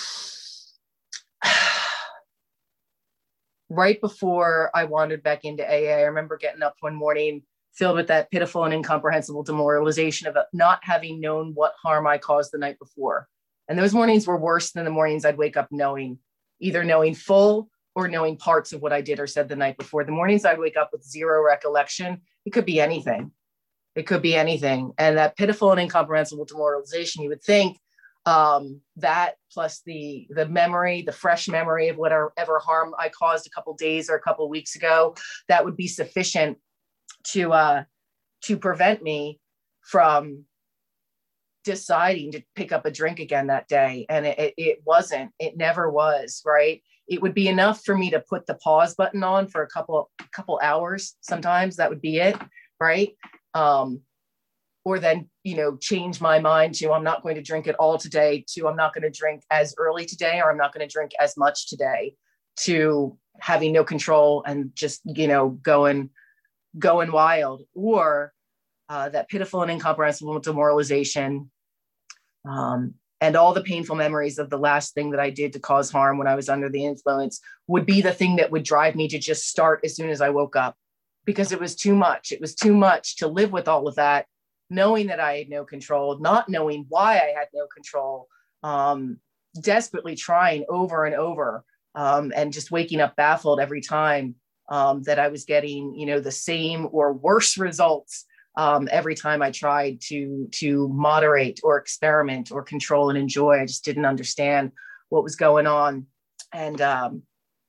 right before I wandered back into A A, I remember getting up one morning filled with that pitiful and incomprehensible demoralization of not having known what harm I caused the night before. And those mornings were worse than the mornings I'd wake up knowing, either knowing full or knowing parts of what I did or said the night before. The mornings I'd wake up with zero recollection. It could be anything. It could be anything. And that pitiful and incomprehensible demoralization, you would think um, that plus the, the memory, the fresh memory of whatever harm I caused a couple days or a couple weeks ago, that would be sufficient to uh, to prevent me from deciding to pick up a drink again that day. And it, it wasn't, it never was, right? It would be enough for me to put the pause button on for a couple, couple hours. Sometimes that would be it, right? Um, or then, you know, change my mind to, I'm not going to drink it all today, to I'm not going to drink as early today, or I'm not going to drink as much today, to having no control and just, you know, going, going wild, or uh, that pitiful and incomprehensible demoralization, um, and all the painful memories of the last thing that I did to cause harm when I was under the influence would be the thing that would drive me to just start as soon as I woke up, because it was too much. It was too much to live with all of that, knowing that I had no control, not knowing why I had no control, um, desperately trying over and over, um, and just waking up baffled every time um, that I was getting, you know, the same or worse results um, every time I tried to, to moderate or experiment or control and enjoy. I just didn't understand what was going on. And um,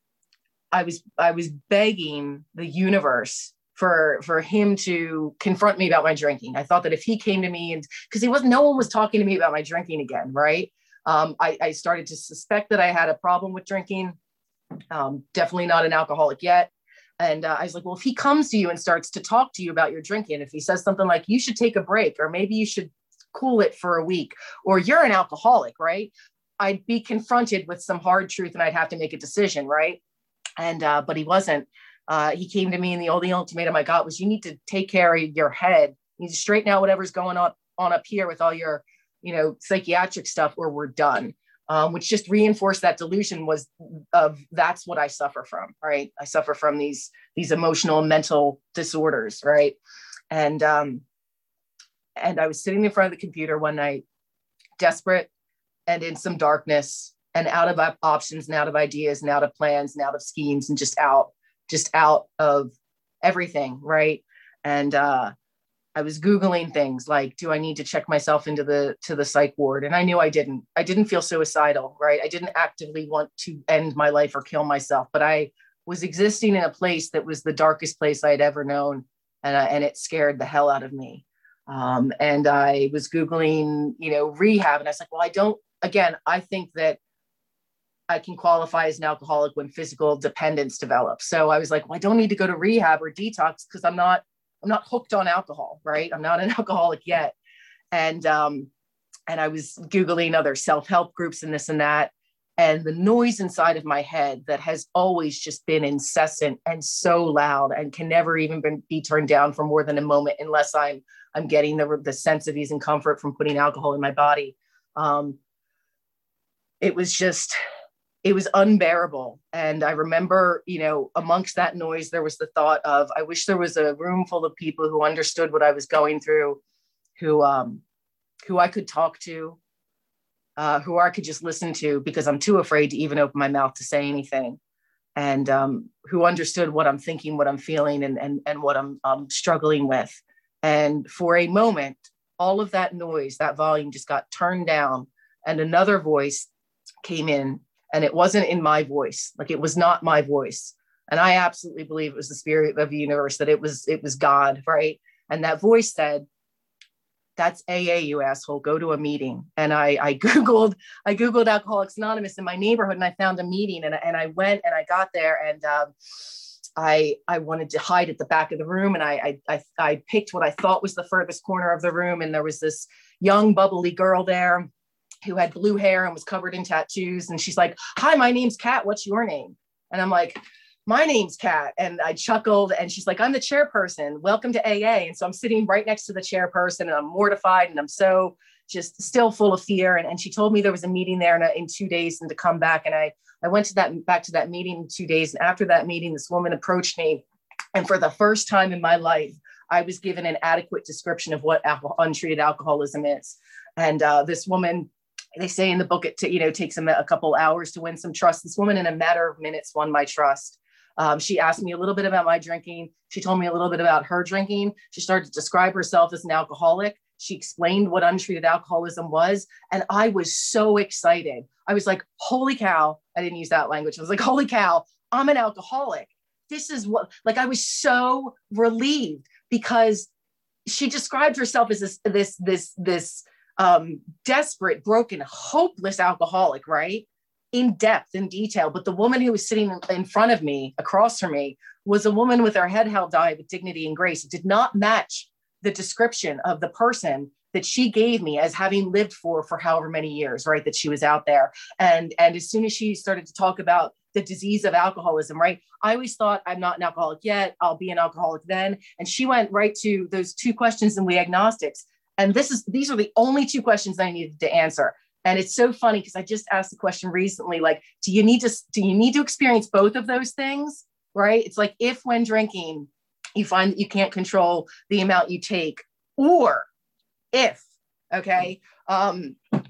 I was, I was begging the universe for, for him to confront me about my drinking. I thought that if he came to me, and because he wasn't, no one was talking to me about my drinking again. Right. Um, I, I started to suspect that I had a problem with drinking. Um, definitely not an alcoholic yet. And uh, I was like, well, if he comes to you and starts to talk to you about your drinking, if he says something like, you should take a break, or maybe you should cool it for a week, or you're an alcoholic, right? I'd be confronted with some hard truth and I'd have to make a decision, right? And, uh, but he wasn't. Uh, he came to me, and the only ultimatum I got was, you need to take care of your head. You need to straighten out whatever's going on, on up here with all your, you know, psychiatric stuff, or we're done. Um, which just reinforced that delusion was of that's what I suffer from, right? I suffer from these, these emotional and mental disorders, right? And, um, and I was sitting in front of the computer one night, desperate and in some darkness, and out of options and out of ideas and out of plans and out of schemes, and just out, just out of everything, right? And, uh, I was Googling things like, do I need to check myself into the, to the psych ward? And I knew I didn't, I didn't feel suicidal, right? I didn't actively want to end my life or kill myself, but I was existing in a place that was the darkest place I had ever known. And, I, and it scared the hell out of me. Um, and I was Googling, you know, rehab. And I was like, well, I don't, again, I think that I can qualify as an alcoholic when physical dependence develops. So I was like, well, I don't need to go to rehab or detox because I'm not, I'm not hooked on alcohol, right? I'm not an alcoholic yet. And, um, and I was Googling other self-help groups and this and that. And the noise inside of my head that has always just been incessant and so loud and can never even been, be turned down for more than a moment unless I'm, I'm getting the, the sense of ease and comfort from putting alcohol in my body. Um, it was just, it was unbearable. And I remember, you know, amongst that noise, there was the thought of, I wish there was a room full of people who understood what I was going through, who, um, who I could talk to, uh, who I could just listen to, because I'm too afraid to even open my mouth to say anything, and um, who understood what I'm thinking, what I'm feeling, and, and, and what I'm um, struggling with. And for a moment, all of that noise, that volume just got turned down, and another voice came in. And it wasn't in my voice, like it was not my voice. And I absolutely believe it was the spirit of the universe, that it was, it was God, right? And that voice said, that's A A, you asshole, go to a meeting. And I, I Googled, I Googled Alcoholics Anonymous in my neighborhood, and I found a meeting, and, and I went and I got there, and um, I, I wanted to hide at the back of the room. And I, I, I, I picked what I thought was the furthest corner of the room. And there was this young, bubbly girl there who had blue hair and was covered in tattoos. And she's like, hi, my name's Kat. What's your name? And I'm like, my name's Kat. And I chuckled, and she's like, I'm the chairperson. Welcome to A A. And so I'm sitting right next to the chairperson, and I'm mortified, and I'm so just still full of fear. And, and she told me there was a meeting there in, a, in two days and to come back. And I, I went to that back to that meeting in two days. And after that meeting, this woman approached me. And for the first time in my life, I was given an adequate description of what alcohol, untreated alcoholism is. And uh, this woman, they say in the book, it t- you know takes a, a couple hours to win some trust. This woman, in a matter of minutes, won my trust. Um, she asked me a little bit about my drinking. She told me a little bit about her drinking. She started to describe herself as an alcoholic. She explained what untreated alcoholism was. And I was so excited. I was like, holy cow. I didn't use that language. I was like, holy cow, I'm an alcoholic. This is what, like, I was so relieved, because she described herself as this, this, this, this, um, desperate, broken, hopeless alcoholic, right? In depth, in detail. But the woman who was sitting in front of me, across from me, was a woman with her head held high with dignity and grace. It did not match the description of the person that she gave me as having lived for, for however many years, right? That she was out there. And, and as soon as she started to talk about the disease of alcoholism, right? I always thought, I'm not an alcoholic yet, I'll be an alcoholic then. And she went right to those two questions in We Agnostics. And this is, these are the only two questions I needed to answer. And it's so funny, because I just asked the question recently, like, do you need to, do you need to experience both of those things? Right? It's like, if when drinking, you find that you can't control the amount you take, or if, okay, um,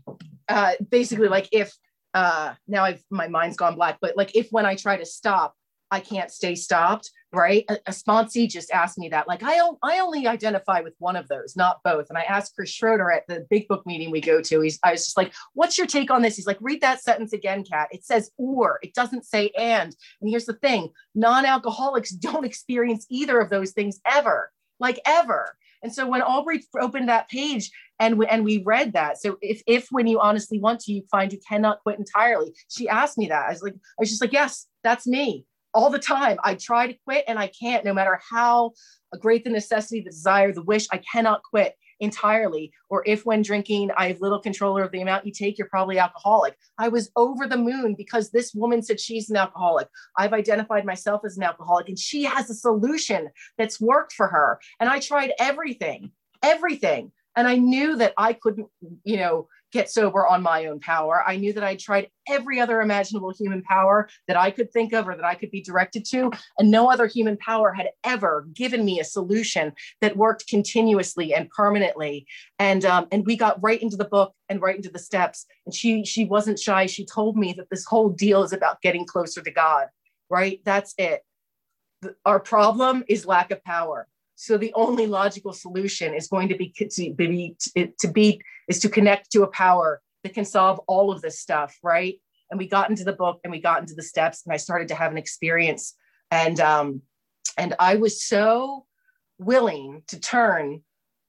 uh, basically like if, uh, now I've, my mind's gone black, but like if when I try to stop, I can't stay stopped, right? A, a sponsee just asked me that, like, I, I only identify with one of those, not both. And I asked Chris Schroeder at the big book meeting we go to, he's, I was just like, what's your take on this? He's like, read that sentence again, Kat. It says or, it doesn't say and. And here's the thing, non-alcoholics don't experience either of those things ever, like ever. And so when Aubrey opened that page and we, and we read that, so if, if when you honestly want to, you find you cannot quit entirely, she asked me that. I was like, I was just like, yes, that's me. All the time. I try to quit and I can't, no matter how great the necessity, the desire, the wish, I cannot quit entirely. Or if when drinking, I have little control over the amount you take, you're probably alcoholic. I was over the moon because this woman said she's an alcoholic. I've identified myself as an alcoholic and she has a solution that's worked for her. And I tried everything, everything. And I knew that I couldn't, you know, get sober on my own power. I knew that I tried every other imaginable human power that I could think of or that I could be directed to. And no other human power had ever given me a solution that worked continuously and permanently. And, um, and we got right into the book and right into the steps. And she, she wasn't shy. She told me that this whole deal is about getting closer to God, right? That's it. Our problem is lack of power. So the only logical solution is going to be to be, to be is to connect to a power that can solve all of this stuff, right? And we got into the book and we got into the steps and I started to have an experience. And, um, and I was so willing to turn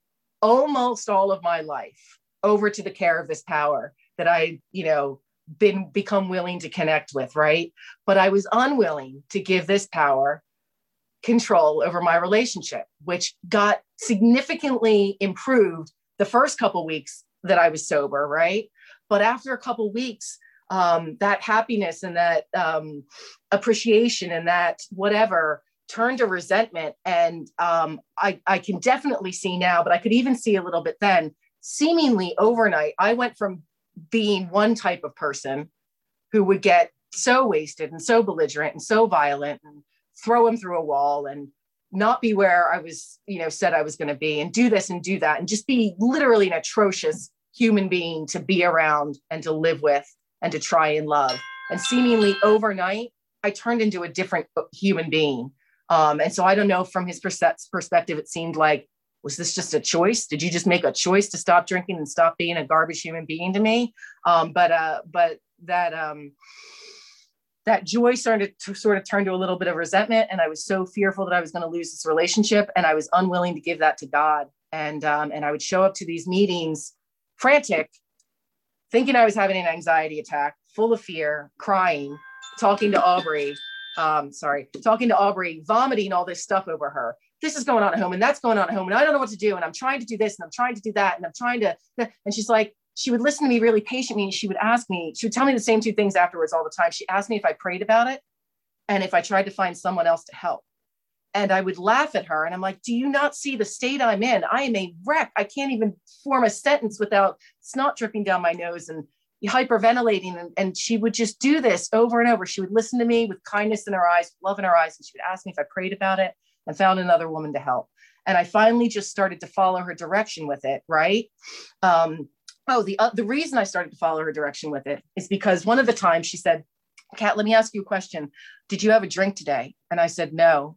almost all of my life over to the care of this power that I, you know, been become willing to connect with, right? But I was unwilling to give this power control over my relationship, which got significantly improved the first couple weeks that I was sober, right? But after a couple weeks, um, that happiness and that um, appreciation and that whatever turned to resentment. And um, I, I can definitely see now, but I could even see a little bit then, seemingly overnight, I went from being one type of person who would get so wasted and so belligerent and so violent and throw him through a wall and not be where I was, you know, said I was going to be and do this and do that and just be literally an atrocious human being to be around and to live with and to try and love. And seemingly overnight, I turned into a different human being. Um, and so I don't know, from his perspective, it seemed like, was this just a choice? Did you just make a choice to stop drinking and stop being a garbage human being to me? Um, but, uh, but that, um, that joy started to sort of turn to a little bit of resentment. And I was so fearful that I was going to lose this relationship. And I was unwilling to give that to God. And, um, and I would show up to these meetings frantic, thinking I was having an anxiety attack, full of fear, crying, talking to Aubrey, um, sorry, talking to Aubrey, vomiting all this stuff over her. This is going on at home and that's going on at home. And I don't know what to do. And I'm trying to do this and I'm trying to do that. And I'm trying to, and she's like, she would listen to me really patiently. And she would ask me, she would tell me the same two things afterwards all the time. She asked me if I prayed about it and if I tried to find someone else to help. And I would laugh at her. And I'm like, do you not see the state I'm in? I am a wreck. I can't even form a sentence without snot dripping down my nose and hyperventilating. And, and she would just do this over and over. She would listen to me with kindness in her eyes, love in her eyes. And she would ask me if I prayed about it and found another woman to help. And I finally just started to follow her direction with it. Right. Um, Oh, the uh, the reason I started to follow her direction with it is because one of the times she said, Kat, let me ask you a question. Did you have a drink today? And I said, no.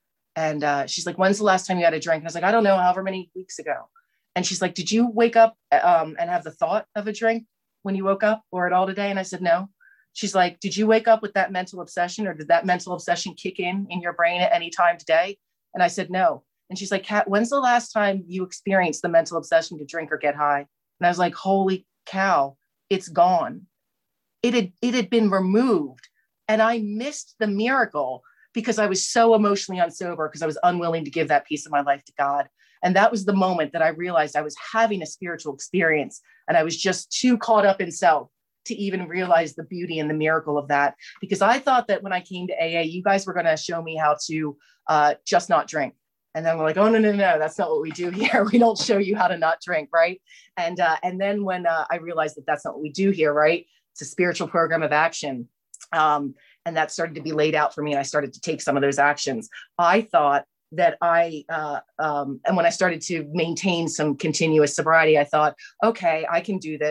And uh, she's like, when's the last time you had a drink? And I was like, I don't know, however many weeks ago. And she's like, did you wake up um, and have the thought of a drink when you woke up or at all today? And I said, no. She's like, did you wake up with that mental obsession or did that mental obsession kick in in your brain at any time today? And I said, no. And she's like, Kat, when's the last time you experienced the mental obsession to drink or get high? And I was like, holy cow, it's gone. It had, it had been removed. And I missed the miracle because I was so emotionally unsober because I was unwilling to give that piece of my life to God. And that was the moment that I realized I was having a spiritual experience. And I was just too caught up in self to even realize the beauty and the miracle of that. Because I thought that when I came to A A, you guys were going to show me how to uh, just not drink. And then we're like, oh, no, no, no, that's not what we do here. We don't show you how to not drink, right? And uh, and then when uh, I realized that that's not what we do here, right? It's a spiritual program of action. Um, and that started to be laid out for me. And I started to take some of those actions. I thought that I, uh, um, and when I started to maintain some continuous sobriety, I thought, okay, I can do this.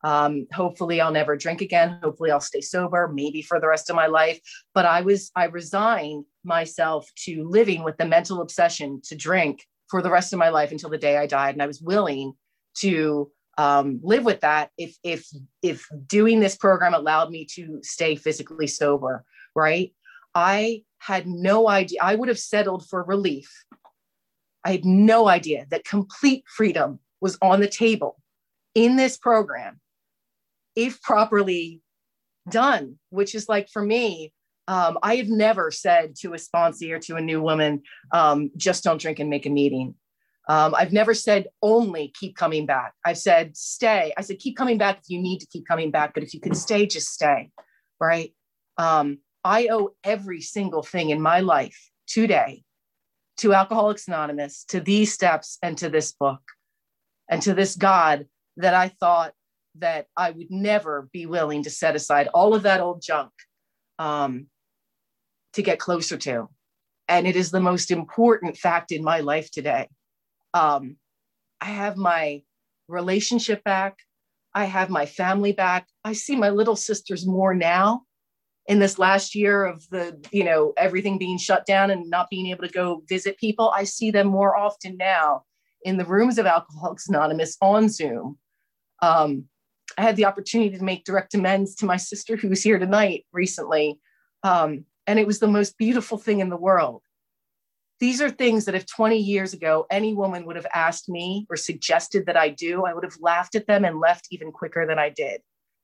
Um, hopefully I'll never drink again. Hopefully I'll stay sober, maybe for the rest of my life. But I was, I resigned myself to living with the mental obsession to drink for the rest of my life until the day I died. And I was willing to um, live with that if, if, if doing this program allowed me to stay physically sober, right? I had no idea. I would have settled for relief. I had no idea that complete freedom was on the table in this program, if properly done, which is like, for me, um, I have never said to a sponsee or to a new woman, um, just don't drink and make a meeting. Um, I've never said only keep coming back. I've said stay. I said, keep coming back if you need to keep coming back, but if you can stay, just stay, right? Um, I owe every single thing in my life today to Alcoholics Anonymous, to these steps, and to this book, and to this God that I thought that I would never be willing to set aside all of that old junk um, to get closer to. And it is the most important fact in my life today. Um, I have my relationship back. I have my family back. I see my little sisters more now in this last year of the, you know, everything being shut down and not being able to go visit people. I see them more often now in the rooms of Alcoholics Anonymous on Zoom. Um, I had the opportunity to make direct amends to my sister who was here tonight recently. Um, and it was the most beautiful thing in the world. These are things that if twenty years ago, any woman would have asked me or suggested that I do, I would have laughed at them and left even quicker than I did.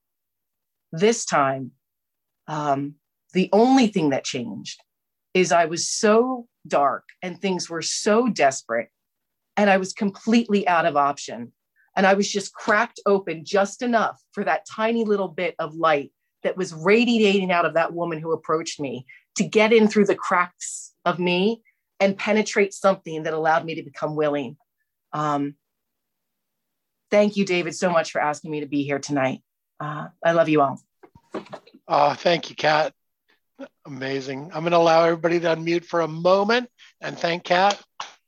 This time, um, the only thing that changed is I was so dark and things were so desperate and I was completely out of option. And I was just cracked open just enough for that tiny little bit of light that was radiating out of that woman who approached me to get in through the cracks of me and penetrate something that allowed me to become willing. Um, thank you, David, so much for asking me to be here tonight. Uh, I love you all. Oh, thank you, Kat. Amazing. I'm going to allow everybody to unmute for a moment and thank Kat.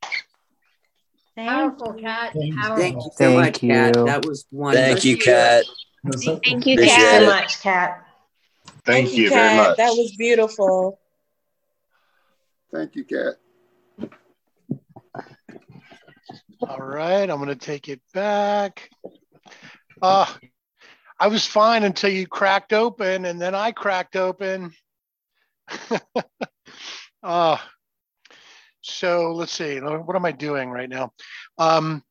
Powerful, Kat. Powerful. Thank you so Thank much, you. Kat. That was wonderful. Thank you, Kat. Thank you, Appreciate Kat. it. so much, Kat. Thank, Thank you, you, very Kat. much. That was beautiful. Thank you, Kat. All right, I'm going to take it back. Uh, I was fine until you cracked open, and then I cracked open. uh, so let's see. What am I doing right now? Um,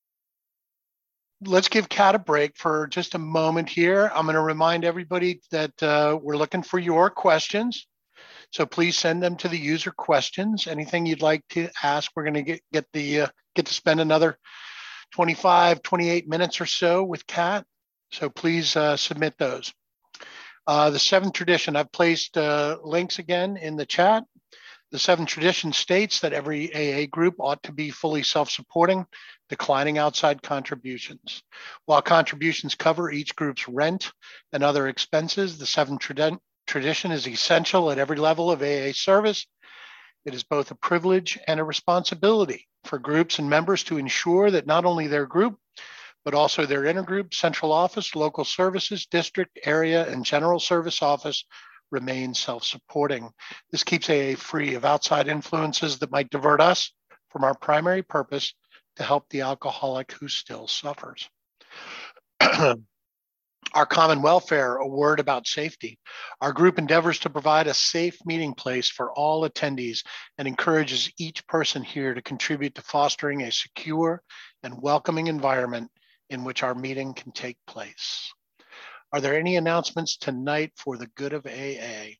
let's give Kat a break for just a moment here. I'm going to remind everybody that uh, we're looking for your questions. So please send them to the user questions. Anything you'd like to ask, we're going to get get the uh, get to spend another twenty-five, twenty-eight minutes or so with Kat. So please uh, submit those. Uh, the seventh tradition, I've placed uh, links again in the chat. The seventh tradition states that every A A group ought to be fully self-supporting, declining outside contributions. While contributions cover each group's rent and other expenses, the seventh tradition Tradition is essential at every level of A A service. It is both a privilege and a responsibility for groups and members to ensure that not only their group, but also their intergroup, central office, local services, district, area, and general service office remain self-supporting. This keeps A A free of outside influences that might divert us from our primary purpose to help the alcoholic who still suffers. Our common welfare, a word about safety. Our group endeavors to provide a safe meeting place for all attendees and encourages each person here to contribute to fostering a secure and welcoming environment in which our meeting can take place. Are there any announcements tonight for the good of A A?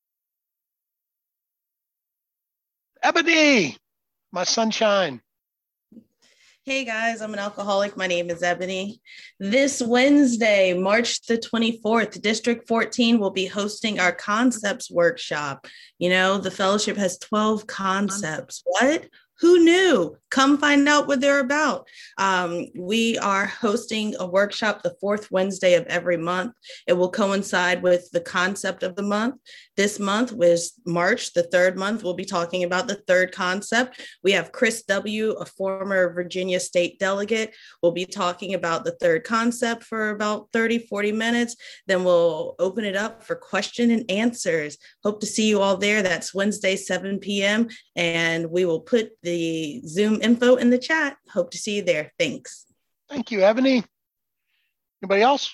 Ebony, my sunshine. Hey guys, I'm an alcoholic. My name is Ebony. This Wednesday, March the twenty-fourth, District fourteen will be hosting our concepts workshop. You know, the fellowship has twelve concepts. What? Who knew? Come find out what they're about. Um, we are hosting a workshop the fourth Wednesday of every month. It will coincide with the concept of the month. This month was March, the third month. We'll be talking about the third concept. We have Chris W., a former Virginia State delegate. We'll be talking about the third concept for about thirty, forty minutes. Then we'll open it up for question and answers. Hope to see you all there. That's Wednesday, seven p.m. And we will put the Zoom info in the chat. Hope to see you there. Thanks. Thank you, Ebony. Anybody else?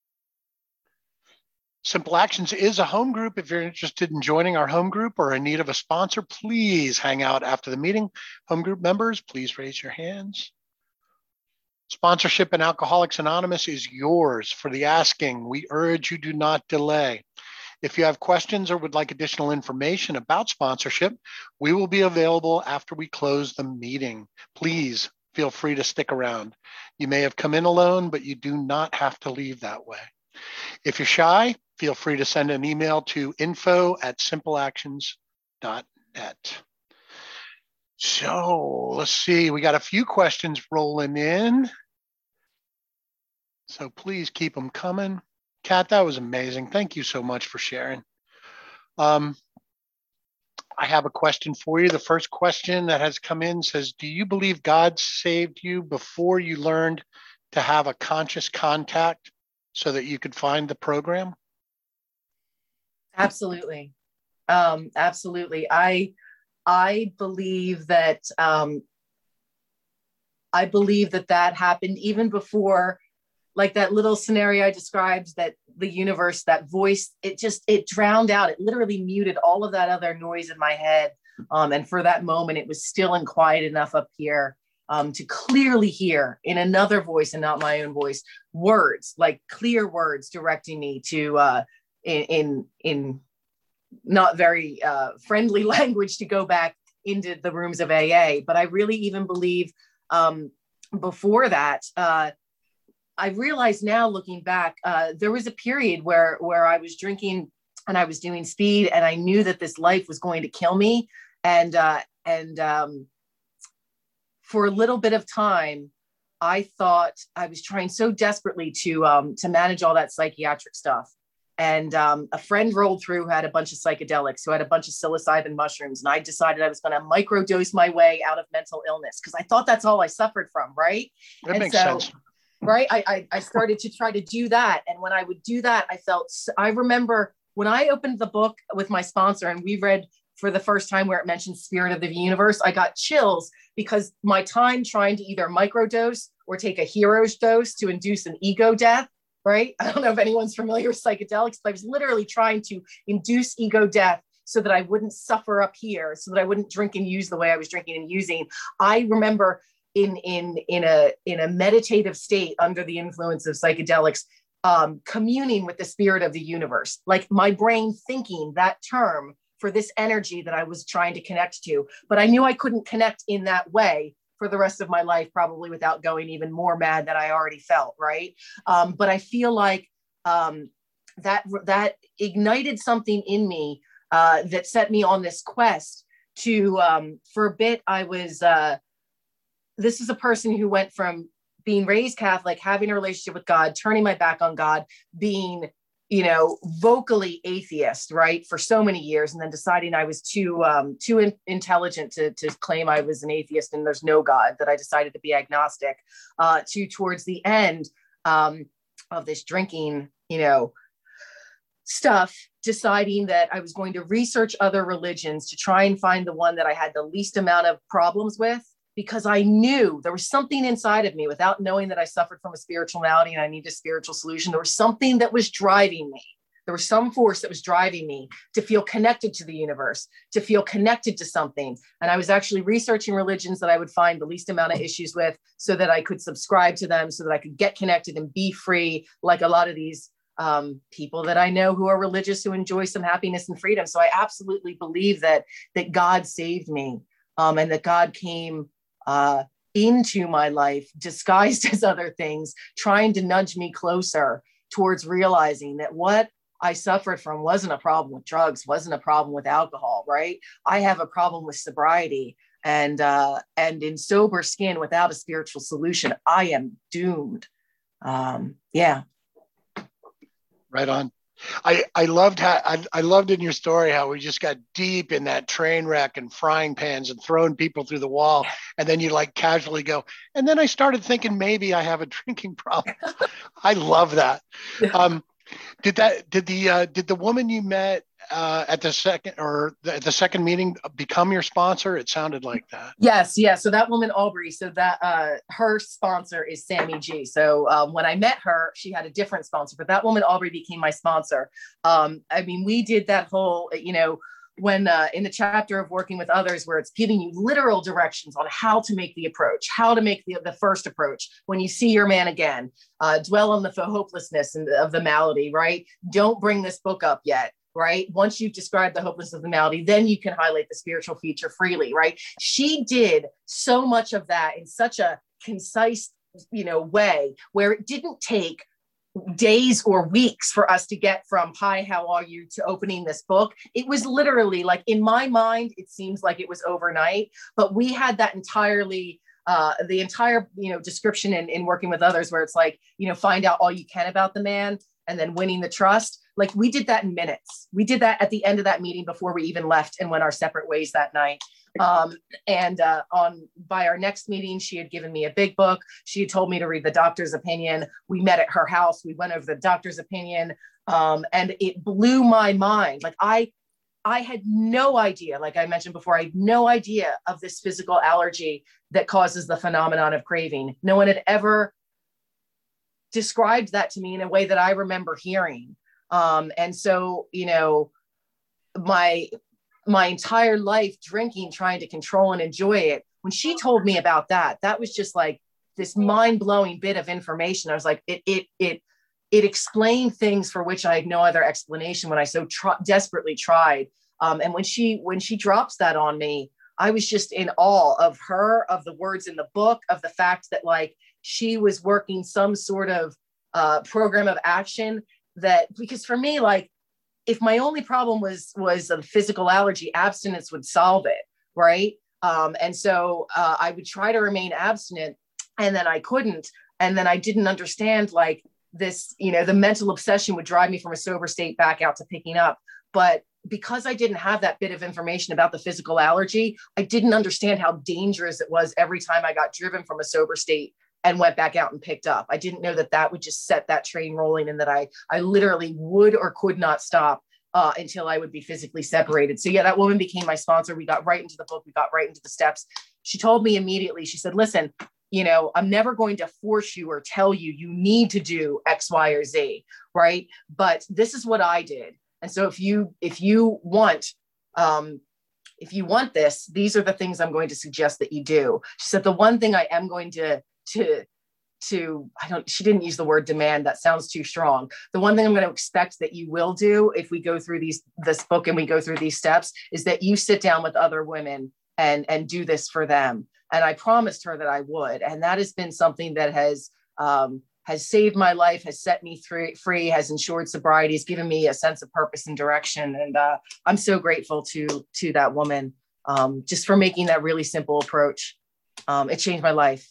Simple Actions is a home group. If you're interested in joining our home group or in need of a sponsor, please hang out after the meeting. Home group members, please raise your hands. Sponsorship in Alcoholics Anonymous is yours for the asking. We urge you do not delay. If you have questions or would like additional information about sponsorship, we will be available after we close the meeting. Please feel free to stick around. You may have come in alone, but you do not have to leave that way. If you're shy, feel free to send an email to info at simple actions dot net. So let's see, we got a few questions rolling in. So please keep them coming. Kat, that was amazing. Thank you so much for sharing. Um, I have a question for you. The first question that has come in says, do you believe God saved you before you learned to have a conscious contact so that you could find the program? Absolutely. Um, absolutely. I, I believe that, um, I believe that that happened even before, like that little scenario I described, that the universe, that voice, it just, it drowned out. It literally muted all of that other noise in my head. Um, and for that moment, it was still and quiet enough up here um, to clearly hear in another voice and not my own voice, words, like clear words directing me to, uh, in, in, in not very uh, friendly language to go back into the rooms of A A. But I really even believe um, before that, uh, I realize now looking back, uh, there was a period where, where I was drinking and I was doing speed and I knew that this life was going to kill me. And, uh, and um, for a little bit of time, I thought I was trying so desperately to, um, to manage all that psychiatric stuff. And um, a friend rolled through who had a bunch of psychedelics, who had a bunch of psilocybin mushrooms. And I decided I was going to microdose my way out of mental illness because I thought that's all I suffered from, right? That and makes so, sense. Right. I, I, I started to try to do that. And when I would do that, I felt, I remember when I opened the book with my sponsor and we read for the first time where it mentioned spirit of the universe, I got chills because my time trying to either microdose or take a hero's dose to induce an ego death, right? I don't know if anyone's familiar with psychedelics, but I was literally trying to induce ego death so that I wouldn't suffer up here, so that I wouldn't drink and use the way I was drinking and using. I remember in, in, in, a, in a meditative state under the influence of psychedelics, um, communing with the spirit of the universe, like my brain thinking that term for this energy that I was trying to connect to, but I knew I couldn't connect in that way for the rest of my life, probably without going even more mad than I already felt, right? Um, but I feel like um, that, that ignited something in me uh, that set me on this quest to, um, for a bit, I was, uh, this is a person who went from being raised Catholic, having a relationship with God, turning my back on God, being, you know, vocally atheist, right, for so many years, and then deciding I was too um, too in- intelligent to, to claim I was an atheist and there's no God, that I decided to be agnostic, uh, to towards the end um, of this drinking, you know, stuff, deciding that I was going to research other religions to try and find the one that I had the least amount of problems with, because I knew there was something inside of me, without knowing that I suffered from a spiritual malady and I needed a spiritual solution. There was something that was driving me. There was some force that was driving me to feel connected to the universe, to feel connected to something. And I was actually researching religions that I would find the least amount of issues with so that I could subscribe to them, so that I could get connected and be free, like a lot of these um, people that I know who are religious, who enjoy some happiness and freedom. So I absolutely believe that, that God saved me um, and that God came uh, into my life, disguised as other things, trying to nudge me closer towards realizing that what I suffered from wasn't a problem with drugs, wasn't a problem with alcohol, right? I have a problem with sobriety. And uh, and in sober skin without a spiritual solution, I am doomed. Um, yeah. Right on. I, I loved how I, I loved in your story how we just got deep in that train wreck and frying pans and throwing people through the wall, and then you like casually go, and then I started thinking maybe I have a drinking problem. I love that. Um, did that did the uh, did the woman you met uh, at the second or the, the second meeting become your sponsor? It sounded like that. Yes, yeah. So that woman Aubrey, so that uh, her sponsor is Sammy G. So um, when I met her, she had a different sponsor, but that woman Aubrey became my sponsor. Um, I mean, we did that whole, you know, when uh, in the chapter of working with others, where it's giving you literal directions on how to make the approach, how to make the, the first approach. When you see your man again, uh, dwell on the hopelessness and of the malady, right? Don't bring this book up yet. Right? Once you've described the hopelessness of the malady, then you can highlight the spiritual feature freely, right? She did so much of that in such a concise, you know, way where it didn't take days or weeks for us to get from hi, how are you to opening this book. It was literally like, in my mind, it seems like it was overnight, but we had that entirely uh, the entire, you know, description in, in working with others, where it's like, you know, find out all you can about the man and then winning the trust. Like, we did that in minutes. We did that at the end of that meeting before we even left and went our separate ways that night. Um, and uh, on by our next meeting, she had given me a big book. She had told me to read the doctor's opinion. We met at her house. We went over the doctor's opinion, um, and it blew my mind. Like, I, I had no idea, like I mentioned before, I had no idea of this physical allergy that causes the phenomenon of craving. No one had ever described that to me in a way that I remember hearing. Um, and so, you know, my, my entire life drinking, trying to control and enjoy it. When she told me about that, that was just like this mind blowing bit of information. I was like, it, it, it, it explained things for which I had no other explanation when I so tr- desperately tried. Um, and when she, when she drops that on me, I was just in awe of her, of the words in the book, of the fact that like she was working some sort of uh, program of action. That, because for me, like, if my only problem was was a physical allergy, abstinence would solve it, right? Um, and so uh, I would try to remain abstinent, and then I couldn't, and then I didn't understand, like, this, you know, the mental obsession would drive me from a sober state back out to picking up. But because I didn't have that bit of information about the physical allergy, I didn't understand how dangerous it was every time I got driven from a sober state and went back out and picked up. I didn't know that that would just set that train rolling, and that I, I literally would or could not stop uh, until I would be physically separated. So yeah, that woman became my sponsor. We got right into the book. We got right into the steps. She told me immediately, she said, listen, you know, I'm never going to force you or tell you, you need to do X, Y, or Z, right? But this is what I did. And so if you, if you want, um, if you want this, these are the things I'm going to suggest that you do. She said, the one thing I am going to to to I don't she didn't use the word demand, that sounds too strong. The one thing I'm going to expect that you will do if we go through these this book and we go through these steps is that you sit down with other women and and do this for them. And I promised her that I would, and that has been something that has um has saved my life, has set me free, free has ensured sobriety, has given me a sense of purpose and direction. And uh, I'm so grateful to to that woman, um, just for making that really simple approach. Um, it changed my life.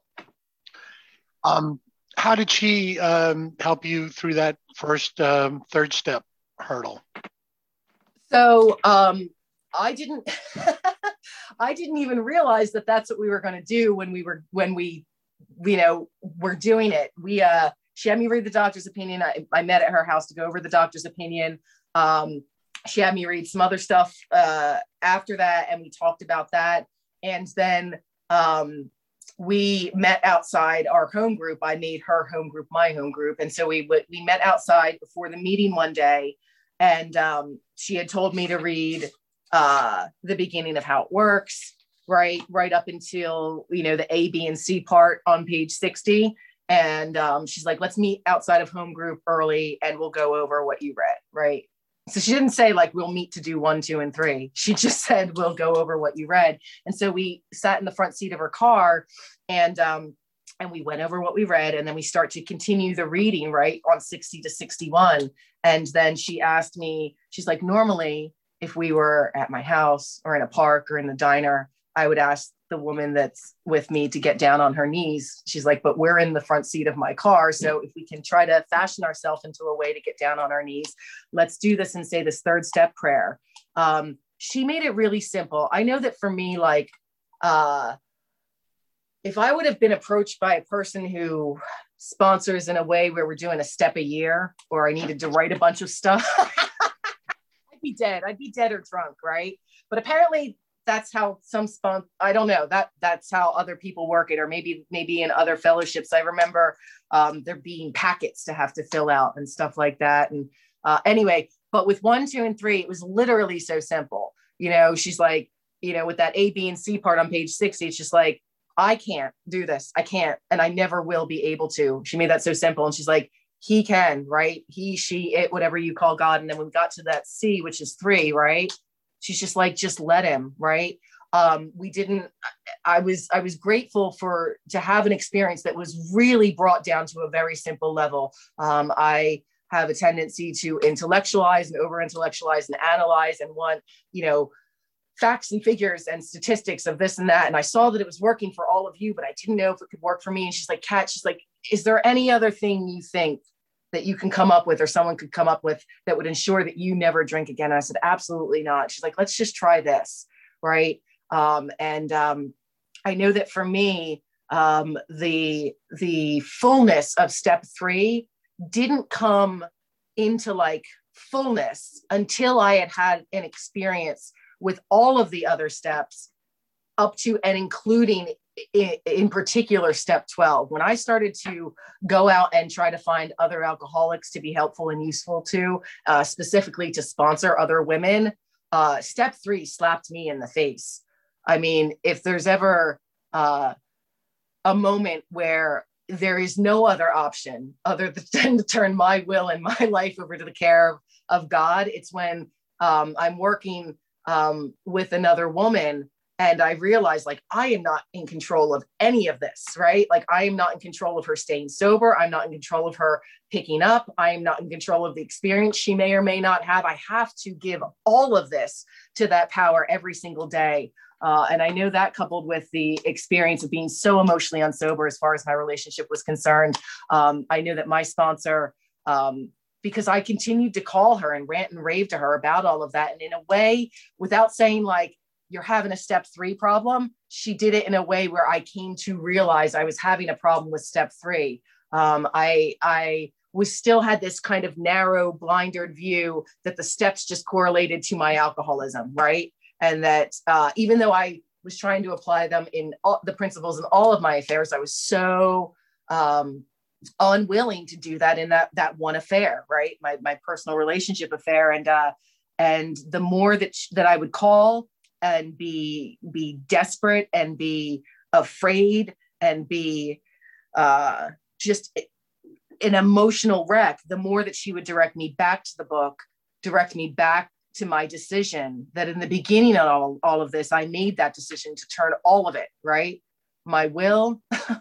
Um, how did she um, help you through that first um, third step hurdle? So um, I didn't, I didn't even realize that that's what we were going to do when we were, when we, you know, were doing it. We, uh, she had me read the doctor's opinion. I, I met at her house to go over the doctor's opinion. Um, she had me read some other stuff uh, after that, and we talked about that. And then um, we met outside our home group. I made her home group my home group. And so we w- we met outside before the meeting one day, and um, she had told me to read uh, the beginning of how it works, right, right up until, you know, the A, B, and C part on page sixty. And um, she's like, let's meet outside of home group early and we'll go over what you read, right? So she didn't say like, we'll meet to do one, two, and three. She just said, we'll go over what you read. And so we sat in the front seat of her car, and um, and we went over what we read. And then we start to continue the reading, right, on sixty to sixty-one. And then she asked me, she's like, normally, if we were at my house or in a park or in the diner, I would ask the woman that's with me to get down on her knees. She's like, but we're in the front seat of my car. So if we can try to fashion ourselves into a way to get down on our knees, let's do this and say this third step prayer. Um, she made it really simple. I know that for me, like, uh, if I would have been approached by a person who sponsors in a way where we're doing a step a year, or I needed to write a bunch of stuff, I'd be dead. I'd be dead or drunk, right? But apparently that's how some spon I don't know that that's how other people work it, or maybe maybe in other fellowships. I remember um, there being packets to have to fill out and stuff like that. And uh, anyway, but with one, two, and three, it was literally so simple. You know, she's like, you know, with that A, B, and C part on page sixty, it's just like, I can't do this. I can't, and I never will be able to. She made that so simple, and she's like, he can, right? He, she, it, whatever you call God. And then when we got to that C, which is three, right? She's just like, just let him, right? Um, we didn't, I was, I was grateful for, to have an experience that was really brought down to a very simple level. Um, I have a tendency to intellectualize and over intellectualize and analyze and want, you know, facts and figures and statistics of this and that. And I saw that it was working for all of you, but I didn't know if it could work for me. And she's like, Kat, she's like, is there any other thing you think that you can come up with, or someone could come up with, that would ensure that you never drink again? And I said, absolutely not. She's like, let's just try this. Right. Um, and um, I know that for me, um, the, the fullness of step three didn't come into like fullness until I had had an experience with all of the other steps up to and including in, in particular step twelve. When I started to go out and try to find other alcoholics to be helpful and useful to, uh, specifically to sponsor other women, uh, step three slapped me in the face. I mean, if there's ever uh, a moment where there is no other option other than to turn my will and my life over to the care of, of God, it's when um, I'm working um, with another woman, and I realized, like, I am not in control of any of this, right? Like, I am not in control of her staying sober. I'm not in control of her picking up. I am not in control of the experience she may or may not have. I have to give all of this to that power every single day. Uh, and I know that, coupled with the experience of being so emotionally unsober as far as my relationship was concerned, um, I know that my sponsor, um, because I continued to call her and rant and rave to her about all of that. And in a way, without saying like, you're having a step three problem, she did it in a way where I came to realize I was having a problem with step three. Um, I, I was still had this kind of narrow, blinded view that the steps just correlated to my alcoholism, right? And that uh, even though I was trying to apply them in all the principles in all of my affairs, I was so um, unwilling to do that in that that one affair, right? My my personal relationship affair, and uh, and the more that sh- that I would call and be be desperate and be afraid and be uh, just an emotional wreck, the more that she would direct me back to the book, direct me back to my decision. That in the beginning of all, all of this, I made that decision to turn all of it, right? My will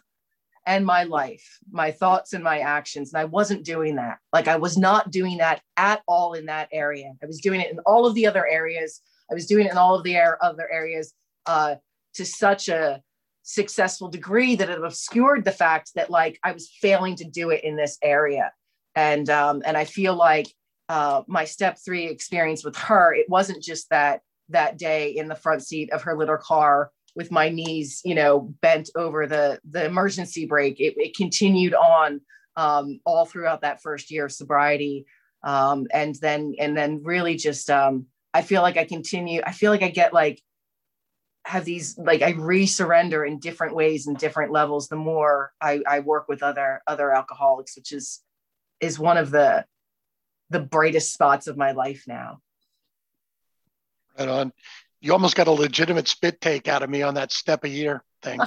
and my life, my thoughts and my actions. And I wasn't doing that. Like, I was not doing that at all in that area. I was doing it in all of the other areas. I was doing it in all of the other areas uh, to such a successful degree that it obscured the fact that, like, I was failing to do it in this area. And, um, and I feel like uh, my step three experience with her, it wasn't just that, that day in the front seat of her little car with my knees, you know, bent over the, the emergency brake. It, it continued on um, all throughout that first year of sobriety. Um, and then, and then really just, um, I feel like I continue, I feel like I get like, have these, like I re-surrender in different ways and different levels, the more I, I work with other, other alcoholics, which is, is one of the, the brightest spots of my life now. Right on. You almost got a legitimate spit take out of me on that step a year thing.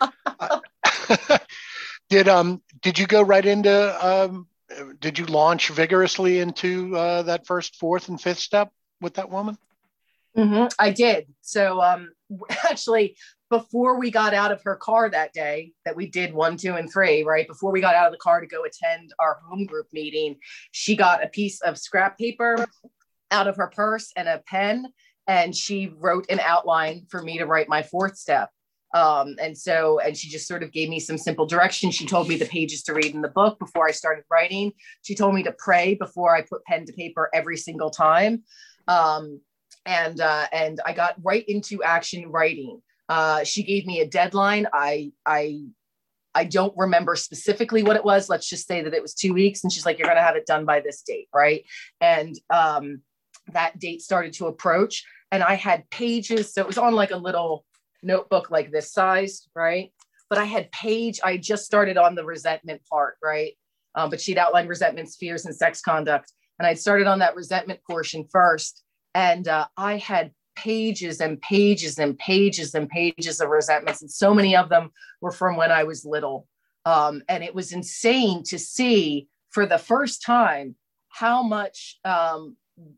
did, um, did you go right into, um, did you launch vigorously into uh, that first, fourth and fifth step with that woman? Mm-hmm, I did. So um, actually, before we got out of her car that day, that we did one, two, and three, right? Before we got out of the car to go attend our home group meeting, she got a piece of scrap paper out of her purse and a pen. and she wrote an outline for me to write my fourth step. Um, and so, and she just sort of gave me some simple directions. She told me the pages to read in the book before I started writing. She told me to pray before I put pen to paper every single time. Um, and, uh, and I got right into action writing. Uh, she gave me a deadline. I, I, I don't remember specifically what it was. Let's just say that it was two weeks. And she's like, you're going to have it done by this date. Right. And, um, that date started to approach, and I had pages. So it was on like a little notebook like this size, right? But I had page, I just started on the resentment part, right? Um, but she'd outlined resentments, fears, and sex conduct. And I'd started on that resentment portion first. And uh, I had pages and pages and pages and pages of resentments. And so many of them were from when I was little. Um, and it was insane to see for the first time how much um,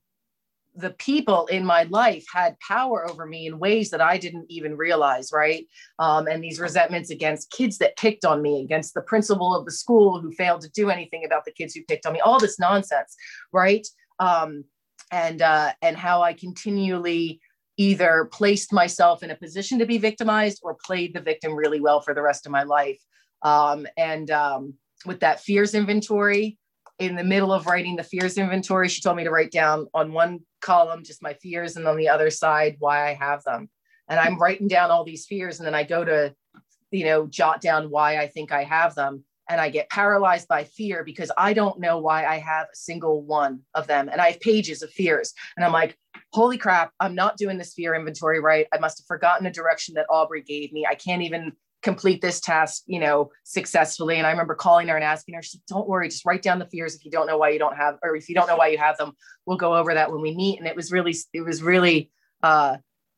the people in my life had power over me in ways that I didn't even realize, right? Um, and these resentments against kids that picked on me, against the principal of the school who failed to do anything about the kids who picked on me, all this nonsense, right? Um, and uh, and how I continually either placed myself in a position to be victimized or played the victim really well for the rest of my life. Um, and um, with that fears inventory, in the middle of writing the fears inventory, she told me to write down on one column just my fears, and on the other side why I have them. And I'm writing down all these fears, and then I go to, you know, jot down why I think I have them, and I get paralyzed by fear because I don't know why I have a single one of them. And I have pages of fears, and I'm like, holy crap, I'm not doing this fear inventory right. I must have forgotten a direction that Aubrey gave me. I can't even complete this task, you know, successfully. And I remember calling her and asking her, she said, don't worry, just write down the fears. If you don't know why you don't have, or if you don't know why you have them, we'll go over that when we meet. And it was really, it was really uh,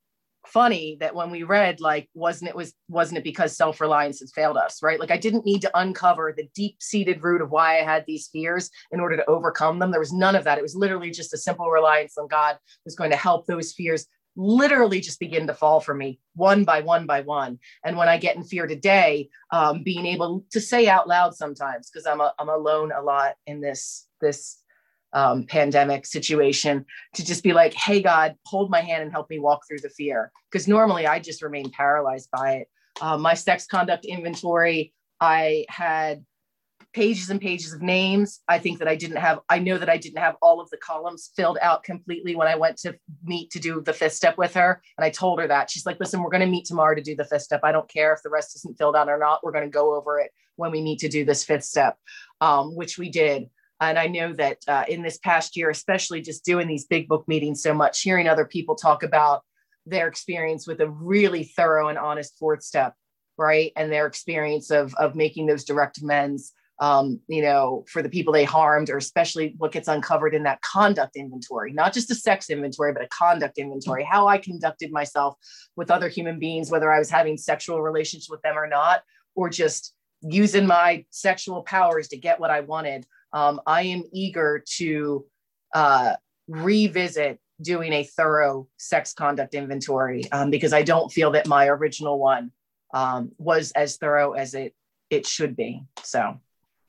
funny that when we read, like, wasn't it was, wasn't it because self-reliance has failed us, right? Like I didn't need to uncover the deep-seated root of why I had these fears in order to overcome them. There was none of that. It was literally just a simple reliance on God was going to help those fears literally just begin to fall for me one by one by one. And when I get in fear today, um, being able to say out loud sometimes, because I'm a, I'm alone a lot in this, this um, pandemic situation, to just be like, hey, God, hold my hand and help me walk through the fear. Because normally I just remain paralyzed by it. Uh, my sex conduct inventory, I had pages and pages of names. I think that I didn't have, I know that I didn't have all of the columns filled out completely when I went to meet to do the fifth step with her. And I told her that. She's like, listen, we're going to meet tomorrow to do the fifth step. I don't care if the rest isn't filled out or not. We're going to go over it when we need to do this fifth step, um, which we did. And I know that uh, in this past year, especially just doing these big book meetings so much, hearing other people talk about their experience with a really thorough and honest fourth step, right? And their experience of, of making those direct amends, um, you know, for the people they harmed, or especially what gets uncovered in that conduct inventory, not just a sex inventory, but a conduct inventory, how I conducted myself with other human beings, whether I was having sexual relations with them or not, or just using my sexual powers to get what I wanted. Um, I am eager to uh, revisit doing a thorough sex conduct inventory um, because I don't feel that my original one um, was as thorough as it, it should be. So.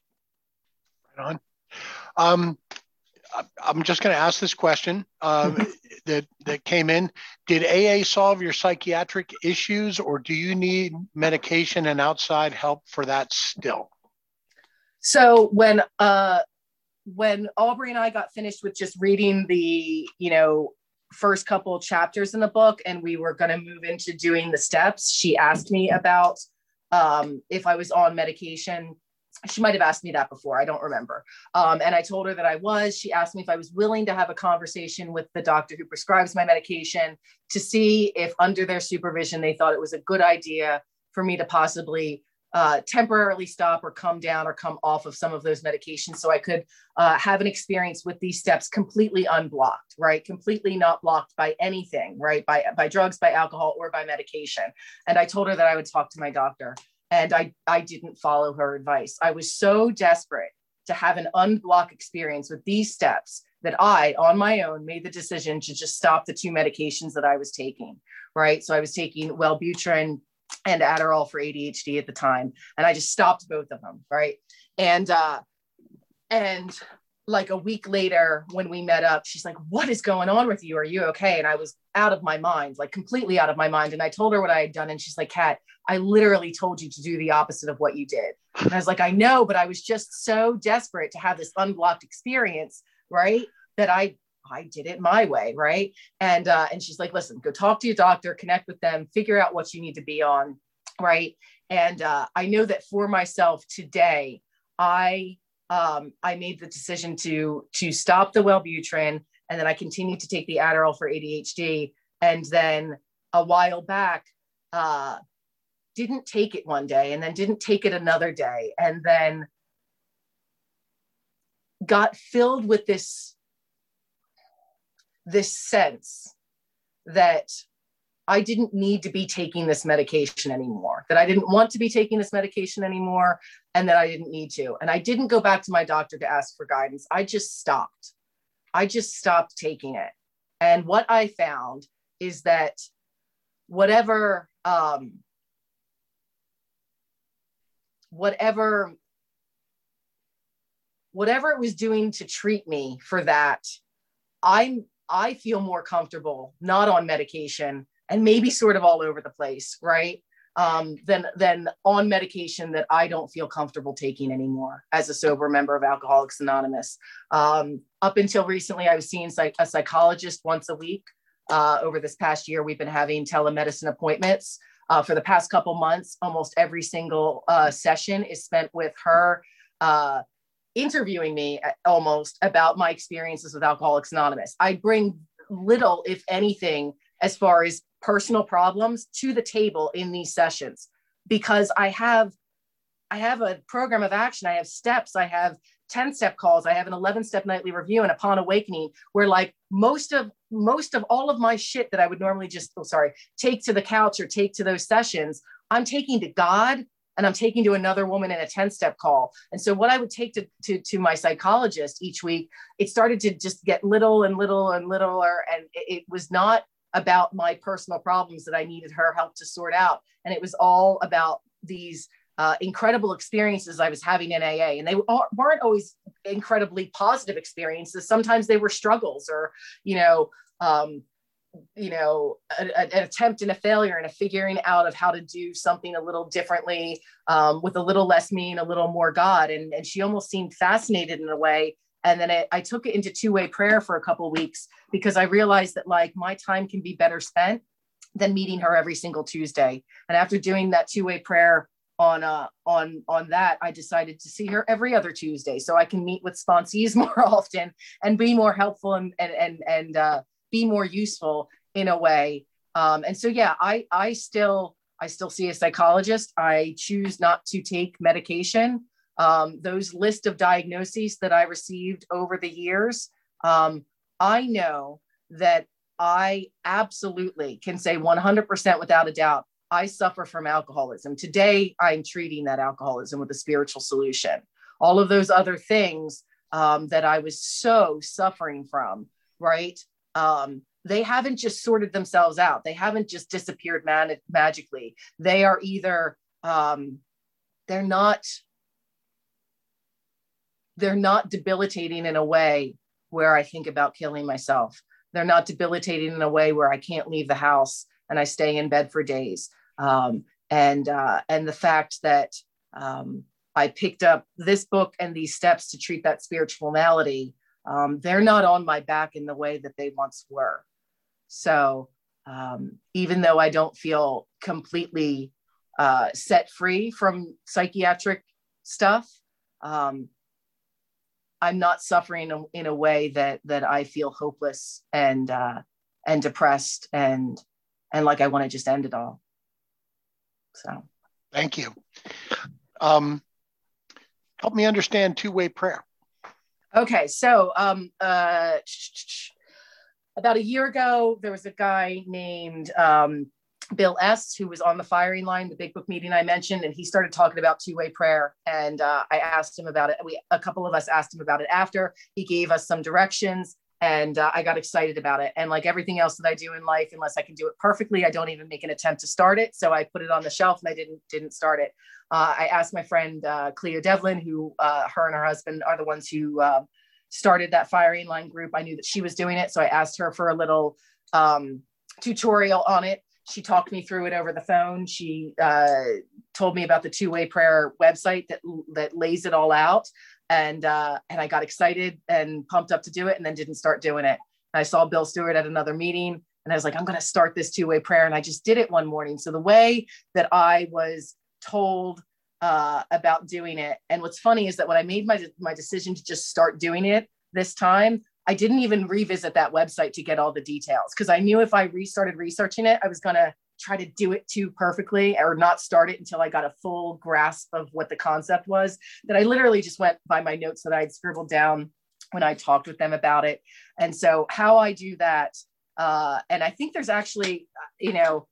On. Um, I'm just going to ask this question um, that that came in. Did A A solve your psychiatric issues, or do you need medication and outside help for that still? So when uh, when Aubrey and I got finished with just reading the, you know, first couple of chapters in the book, and we were going to move into doing the steps, she asked me about um, if I was on medication. She might have asked me that before. I don't remember. Um, and I told her that I was. She asked me if I was willing to have a conversation with the doctor who prescribes my medication to see if under their supervision, they thought it was a good idea for me to possibly uh, temporarily stop or come down or come off of some of those medications so I could uh, have an experience with these steps completely unblocked, right? Completely not blocked by anything, right? By, by drugs, by alcohol, or by medication. And I told her that I would talk to my doctor. And I, I didn't follow her advice. I was so desperate to have an unblock experience with these steps that I, on my own, made the decision to just stop the two medications that I was taking, right? So I was taking Wellbutrin and Adderall for A D H D at the time. And I just stopped both of them, right? And, uh, and like a week later when we met up, she's like, what is going on with you? Are you okay? And I was out of my mind, like completely out of my mind. And I told her what I had done. And she's like, Kat, I literally told you to do the opposite of what you did. And I was like, I know, but I was just so desperate to have this unblocked experience, right? That I, I did it my way. Right. And, uh, and she's like, listen, go talk to your doctor, connect with them, figure out what you need to be on. Right. And, uh, I know that for myself today, I, Um, I made the decision to to stop the Wellbutrin, and then I continued to take the Adderall for A D H D. And then a while back, uh, didn't take it one day, and then didn't take it another day, and then got filled with this this sense that I didn't need to be taking this medication anymore, that I didn't want to be taking this medication anymore, and that I didn't need to. And I didn't go back to my doctor to ask for guidance. I just stopped. I just stopped taking it. And what I found is that whatever, um, whatever, whatever it was doing to treat me for that, I'm, I feel more comfortable not on medication and maybe sort of all over the place, right? Um, than, than on medication that I don't feel comfortable taking anymore as a sober member of Alcoholics Anonymous. Um, up until recently, I was seeing psych- a psychologist once a week. Uh, over this past year, we've been having telemedicine appointments. Uh, for the past couple months, almost every single uh, session is spent with her uh, interviewing me almost about my experiences with Alcoholics Anonymous. I bring little, if anything, as far as personal problems to the table in these sessions, because I have, I have a program of action. I have steps. I have ten step calls. I have an eleven step nightly review and Upon Awakening, where like most of, most of all of my shit that I would normally just, oh, sorry, take to the couch or take to those sessions, I'm taking to God, and I'm taking to another woman in a ten step call. And so what I would take to, to, to my psychologist each week, it started to just get little and little and littler. And it, it was not about my personal problems that I needed her help to sort out. And it was all about these uh, incredible experiences I was having in A A. And they weren't always incredibly positive experiences. Sometimes they were struggles or, you know, um, you know, a, a, an attempt and a failure and a figuring out of how to do something a little differently, um, with a little less me and a little more God. And, and she almost seemed fascinated in a way. And then it, I took it into two-way prayer for a couple of weeks, because I realized that like my time can be better spent than meeting her every single Tuesday. And after doing that two-way prayer on, uh, on, on that, I decided to see her every other Tuesday so I can meet with sponsees more often and be more helpful and, and, and, and uh, be more useful in a way. Um, and so, yeah, I, I still, I still see a psychologist. I choose not to take medication. Um, those list of diagnoses that I received over the years, um, I know that I absolutely can say one hundred percent without a doubt, I suffer from alcoholism. Today, I'm treating that alcoholism with a spiritual solution. All of those other things um, that I was so suffering from, right? Um, they haven't just sorted themselves out. They haven't just disappeared man- magically. They are either, um, they're not, they're not debilitating in a way where I think about killing myself. They're not debilitating in a way where I can't leave the house and I stay in bed for days. Um, and, uh, and the fact that um, I picked up this book and these steps to treat that spiritual malady, um, they're not on my back in the way that they once were. So um, even though I don't feel completely uh, set free from psychiatric stuff, um, I'm not suffering in, in a way that that I feel hopeless and uh, and depressed and and like I want to just end it all. So, thank you. Um, help me understand two-way prayer. Okay, so um, uh, about a year ago, there was a guy named um, Bill S., who was on the firing line, the Big Book meeting I mentioned, and he started talking about two-way prayer. And uh, I asked him about it. We, a couple of us asked him about it after. He gave us some directions, and uh, I got excited about it. And like everything else that I do in life, unless I can do it perfectly, I don't even make an attempt to start it. So I put it on the shelf, and I didn't didn't start it. Uh, I asked my friend uh, Cleo Devlin, who uh, her and her husband are the ones who uh, started that firing line group, I knew that she was doing it. So I asked her for a little um, tutorial on it. She talked me through it over the phone. She uh, told me about the two-way prayer website that, that lays it all out. And, uh, and I got excited and pumped up to do it, and then didn't start doing it. And I saw Bill Stewart at another meeting, and I was like, I'm going to start this two-way prayer. And I just did it one morning. So the way that I was told uh, about doing it. And what's funny is that when I made my, my decision to just start doing it this time, I didn't even revisit that website to get all the details, because I knew if I restarted researching it, I was going to try to do it too perfectly or not start it until I got a full grasp of what the concept was, that I literally just went by my notes that I had scribbled down when I talked with them about it. And so how I do that, uh, and I think there's actually, you know,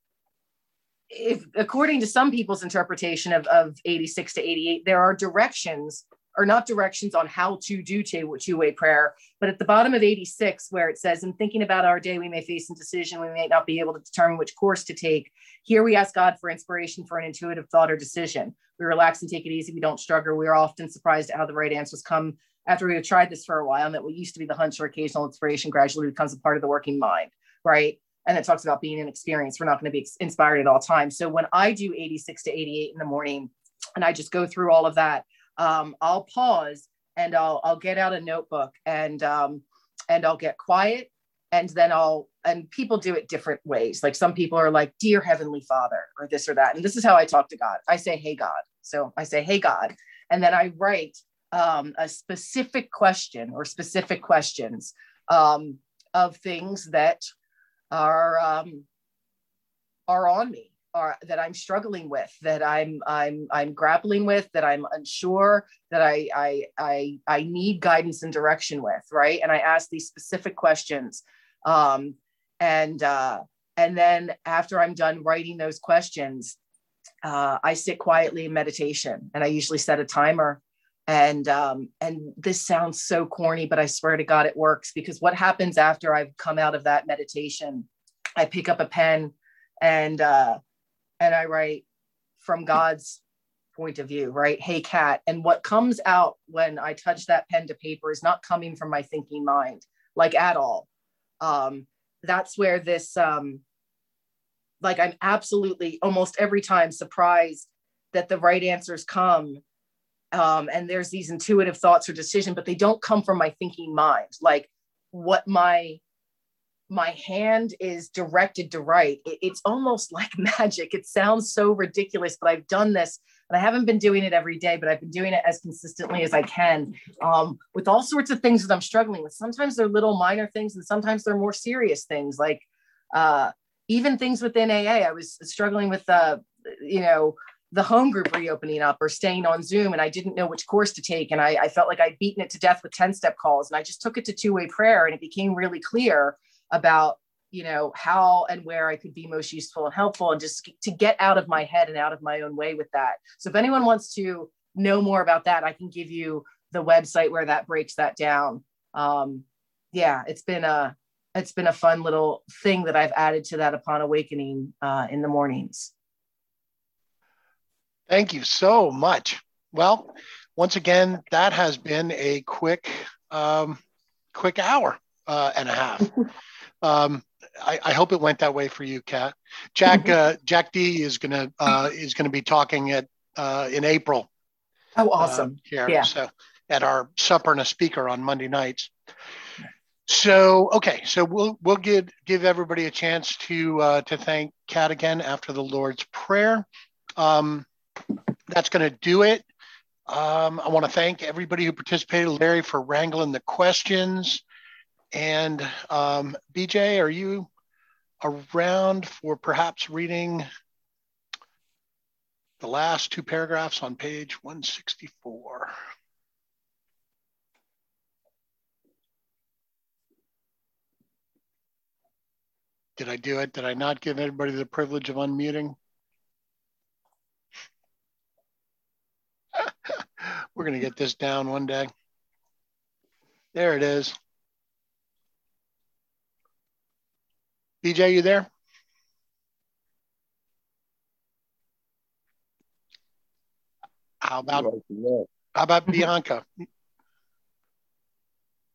if according to some people's interpretation of, of eighty-six to eighty-eight, there are directions, or not directions on how to do two, two-way prayer. But at the bottom of eighty-six, where it says, in thinking about our day, we may face indecision, we may not be able to determine which course to take. Here we ask God for inspiration for an intuitive thought or decision. We relax and take it easy. We don't struggle. We are often surprised at how the right answers come after we have tried this for a while, and that what used to be the hunch or occasional inspiration gradually becomes a part of the working mind, right? And it talks about being inexperienced. We're not going to be inspired at all times. So when I do eighty-six to eighty-eight in the morning, and I just go through all of that, um, I'll pause and I'll, I'll get out a notebook, and, um, and I'll get quiet. And then I'll, and people do it different ways. Like some people are like, dear Heavenly Father, or this or that. And this is how I talk to God. I say, hey, God. So I say, hey, God. And then I write um, a specific question or specific questions um, of things that are, um, are on me, or that I'm struggling with, that I'm, I'm, I'm grappling with, that I'm unsure, that I, I, I, I need guidance and direction with. Right. And I ask these specific questions. Um, and, uh, and then after I'm done writing those questions, uh, I sit quietly in meditation, and I usually set a timer. And, um, and this sounds so corny, but I swear to God, it works, because what happens after I've come out of that meditation, I pick up a pen and, uh, and I write from God's point of view, right? Hey, Kat. And what comes out when I touch that pen to paper is not coming from my thinking mind, like at all. Um, that's where this, um, like I'm absolutely almost every time surprised that the right answers come. Um, and there's these intuitive thoughts or decision, but they don't come from my thinking mind. Like what my, my hand is directed to write. It, it's almost like magic. It sounds so ridiculous, but I've done this, and I haven't been doing it every day, but I've been doing it as consistently as I can, um, with all sorts of things that I'm struggling with. Sometimes they're little minor things, and sometimes they're more serious things, like uh, even things within A A. I was struggling with, uh, you know, the home group reopening up or staying on Zoom, and I didn't know which course to take. And I, I felt like I'd beaten it to death with ten-step calls, and I just took it to two-way prayer, and it became really clear about, you know, how and where I could be most useful and helpful, and just to get out of my head and out of my own way with that. So if anyone wants to know more about that, I can give you the website where that breaks that down. Um, yeah, it's been a, it's been a fun little thing that I've added to that upon awakening uh, in the mornings. Thank you so much. Well, once again, that has been a quick, um, quick hour uh, and a half. Um, I, I hope it went that way for you, Kat. Jack uh, Jack D is gonna uh, is gonna be talking at uh, in April. Oh, awesome! Uh, here, yeah. So at our supper and a speaker on Monday nights. So okay, so we'll we'll give give everybody a chance to uh, to thank Kat again after the Lord's Prayer. Um, that's going to do it. Um, I want to thank everybody who participated. Larry for wrangling the questions. And um, B J, are you around for perhaps reading the last two paragraphs on page one sixty-four? Did I do it? Did I not give everybody the privilege of unmuting? We're going to get this down one day. There it is. B J, you there? How about, how about Bianca?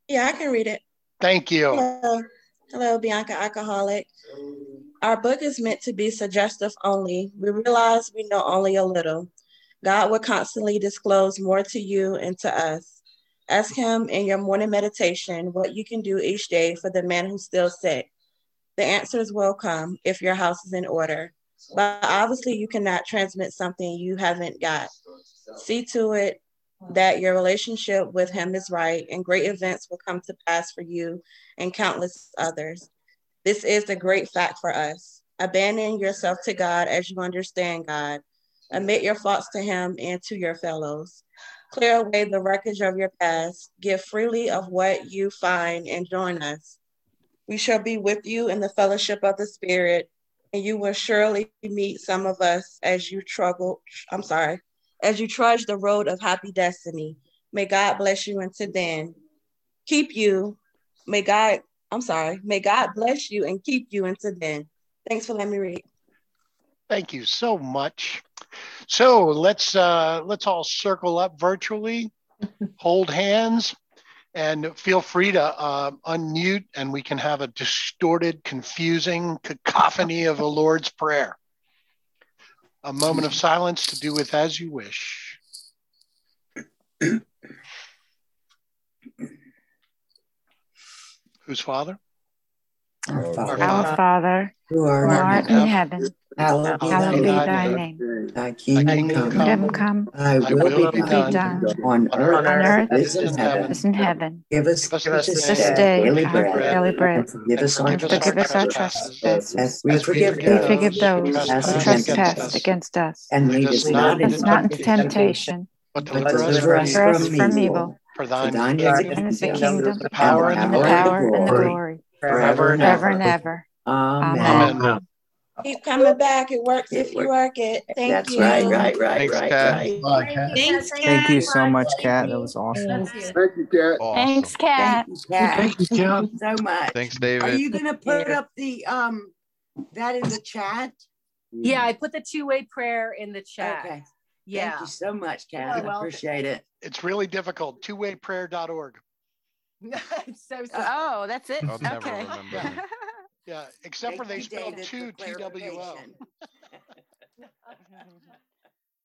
Yeah, I can read it. Thank you. Hello, Hello, Bianca Alcoholic. Our book is meant to be suggestive only. We realize we know only a little. God will constantly disclose more to you and to us. Ask him in your morning meditation what you can do each day for the man who's still sick. The answers will come if your house is in order. But obviously you cannot transmit something you haven't got. See to it that your relationship with him is right, and great events will come to pass for you and countless others. This is the great fact for us. Abandon yourself to God as you understand God. Admit your faults to him and to your fellows. Clear away the wreckage of your past. Give freely of what you find and join us. We shall be with you in the fellowship of the Spirit, and you will surely meet some of us as you struggle, I'm sorry, as you trudge the road of happy destiny. May God bless you until then. Keep you. May God, I'm sorry, may God bless you and keep you until then. Thanks for letting me read. Thank you so much. So let's uh, let's all circle up virtually, hold hands, and feel free to uh, unmute, and we can have a distorted, confusing cacophony of the Lord's Prayer. A moment of silence to do with as you wish. Whose Father? Our Father, Our Father, who who art art in heaven, hallowed be hallowed thy be name. thy name. Thy Thy kingdom kingdom come, Kingdom come, come, thy thy will will be be done done done on on earth earth on earth as as in in heaven. as in heaven. Give us Give us this this This day day day daily our our bread, daily bread, bread. and forgive and us our forgive us our Forgive us our trespasses, trespasses, trespasses, as we as we forgive forgive we those forgive those who those who who trespass trespass against trespass against us. us. against us. And Lead lead us us not not Lead into us into not into temptation, temptation, temptation, but but deliver us deliver from us deliver us evil. from from evil. evil. For For thine is the thine is the kingdom, Thine is the kingdom, kingdom, the and the power, and the and the power, and the glory, power, and the glory, glory, forever forever and and forever ever. and ever. ever. Amen. Amen. Amen. Keep coming back. It works It if you works. work it. Thank That's you. right, right, right, Thanks, right, Kat. right. Thanks, Thank you Kat. so much, Kat. That was awesome. Thank you. Thank you, Kat. Thanks, Awesome. Kat. Thank you, Kat, Thank you, Kat. so much. Thanks, Are David. you gonna put up the um that in the chat? Yeah, I put the two-way prayer in the chat. Okay. Yeah. Thank you so much, Kat. You're I welcome. appreciate it. It's really difficult. two way prayer dot org. It's so simple. Oh, that's it. I'll never Okay. remember Yeah. that. Yeah, except for Thank they you, spelled David, two for T W O. clarification.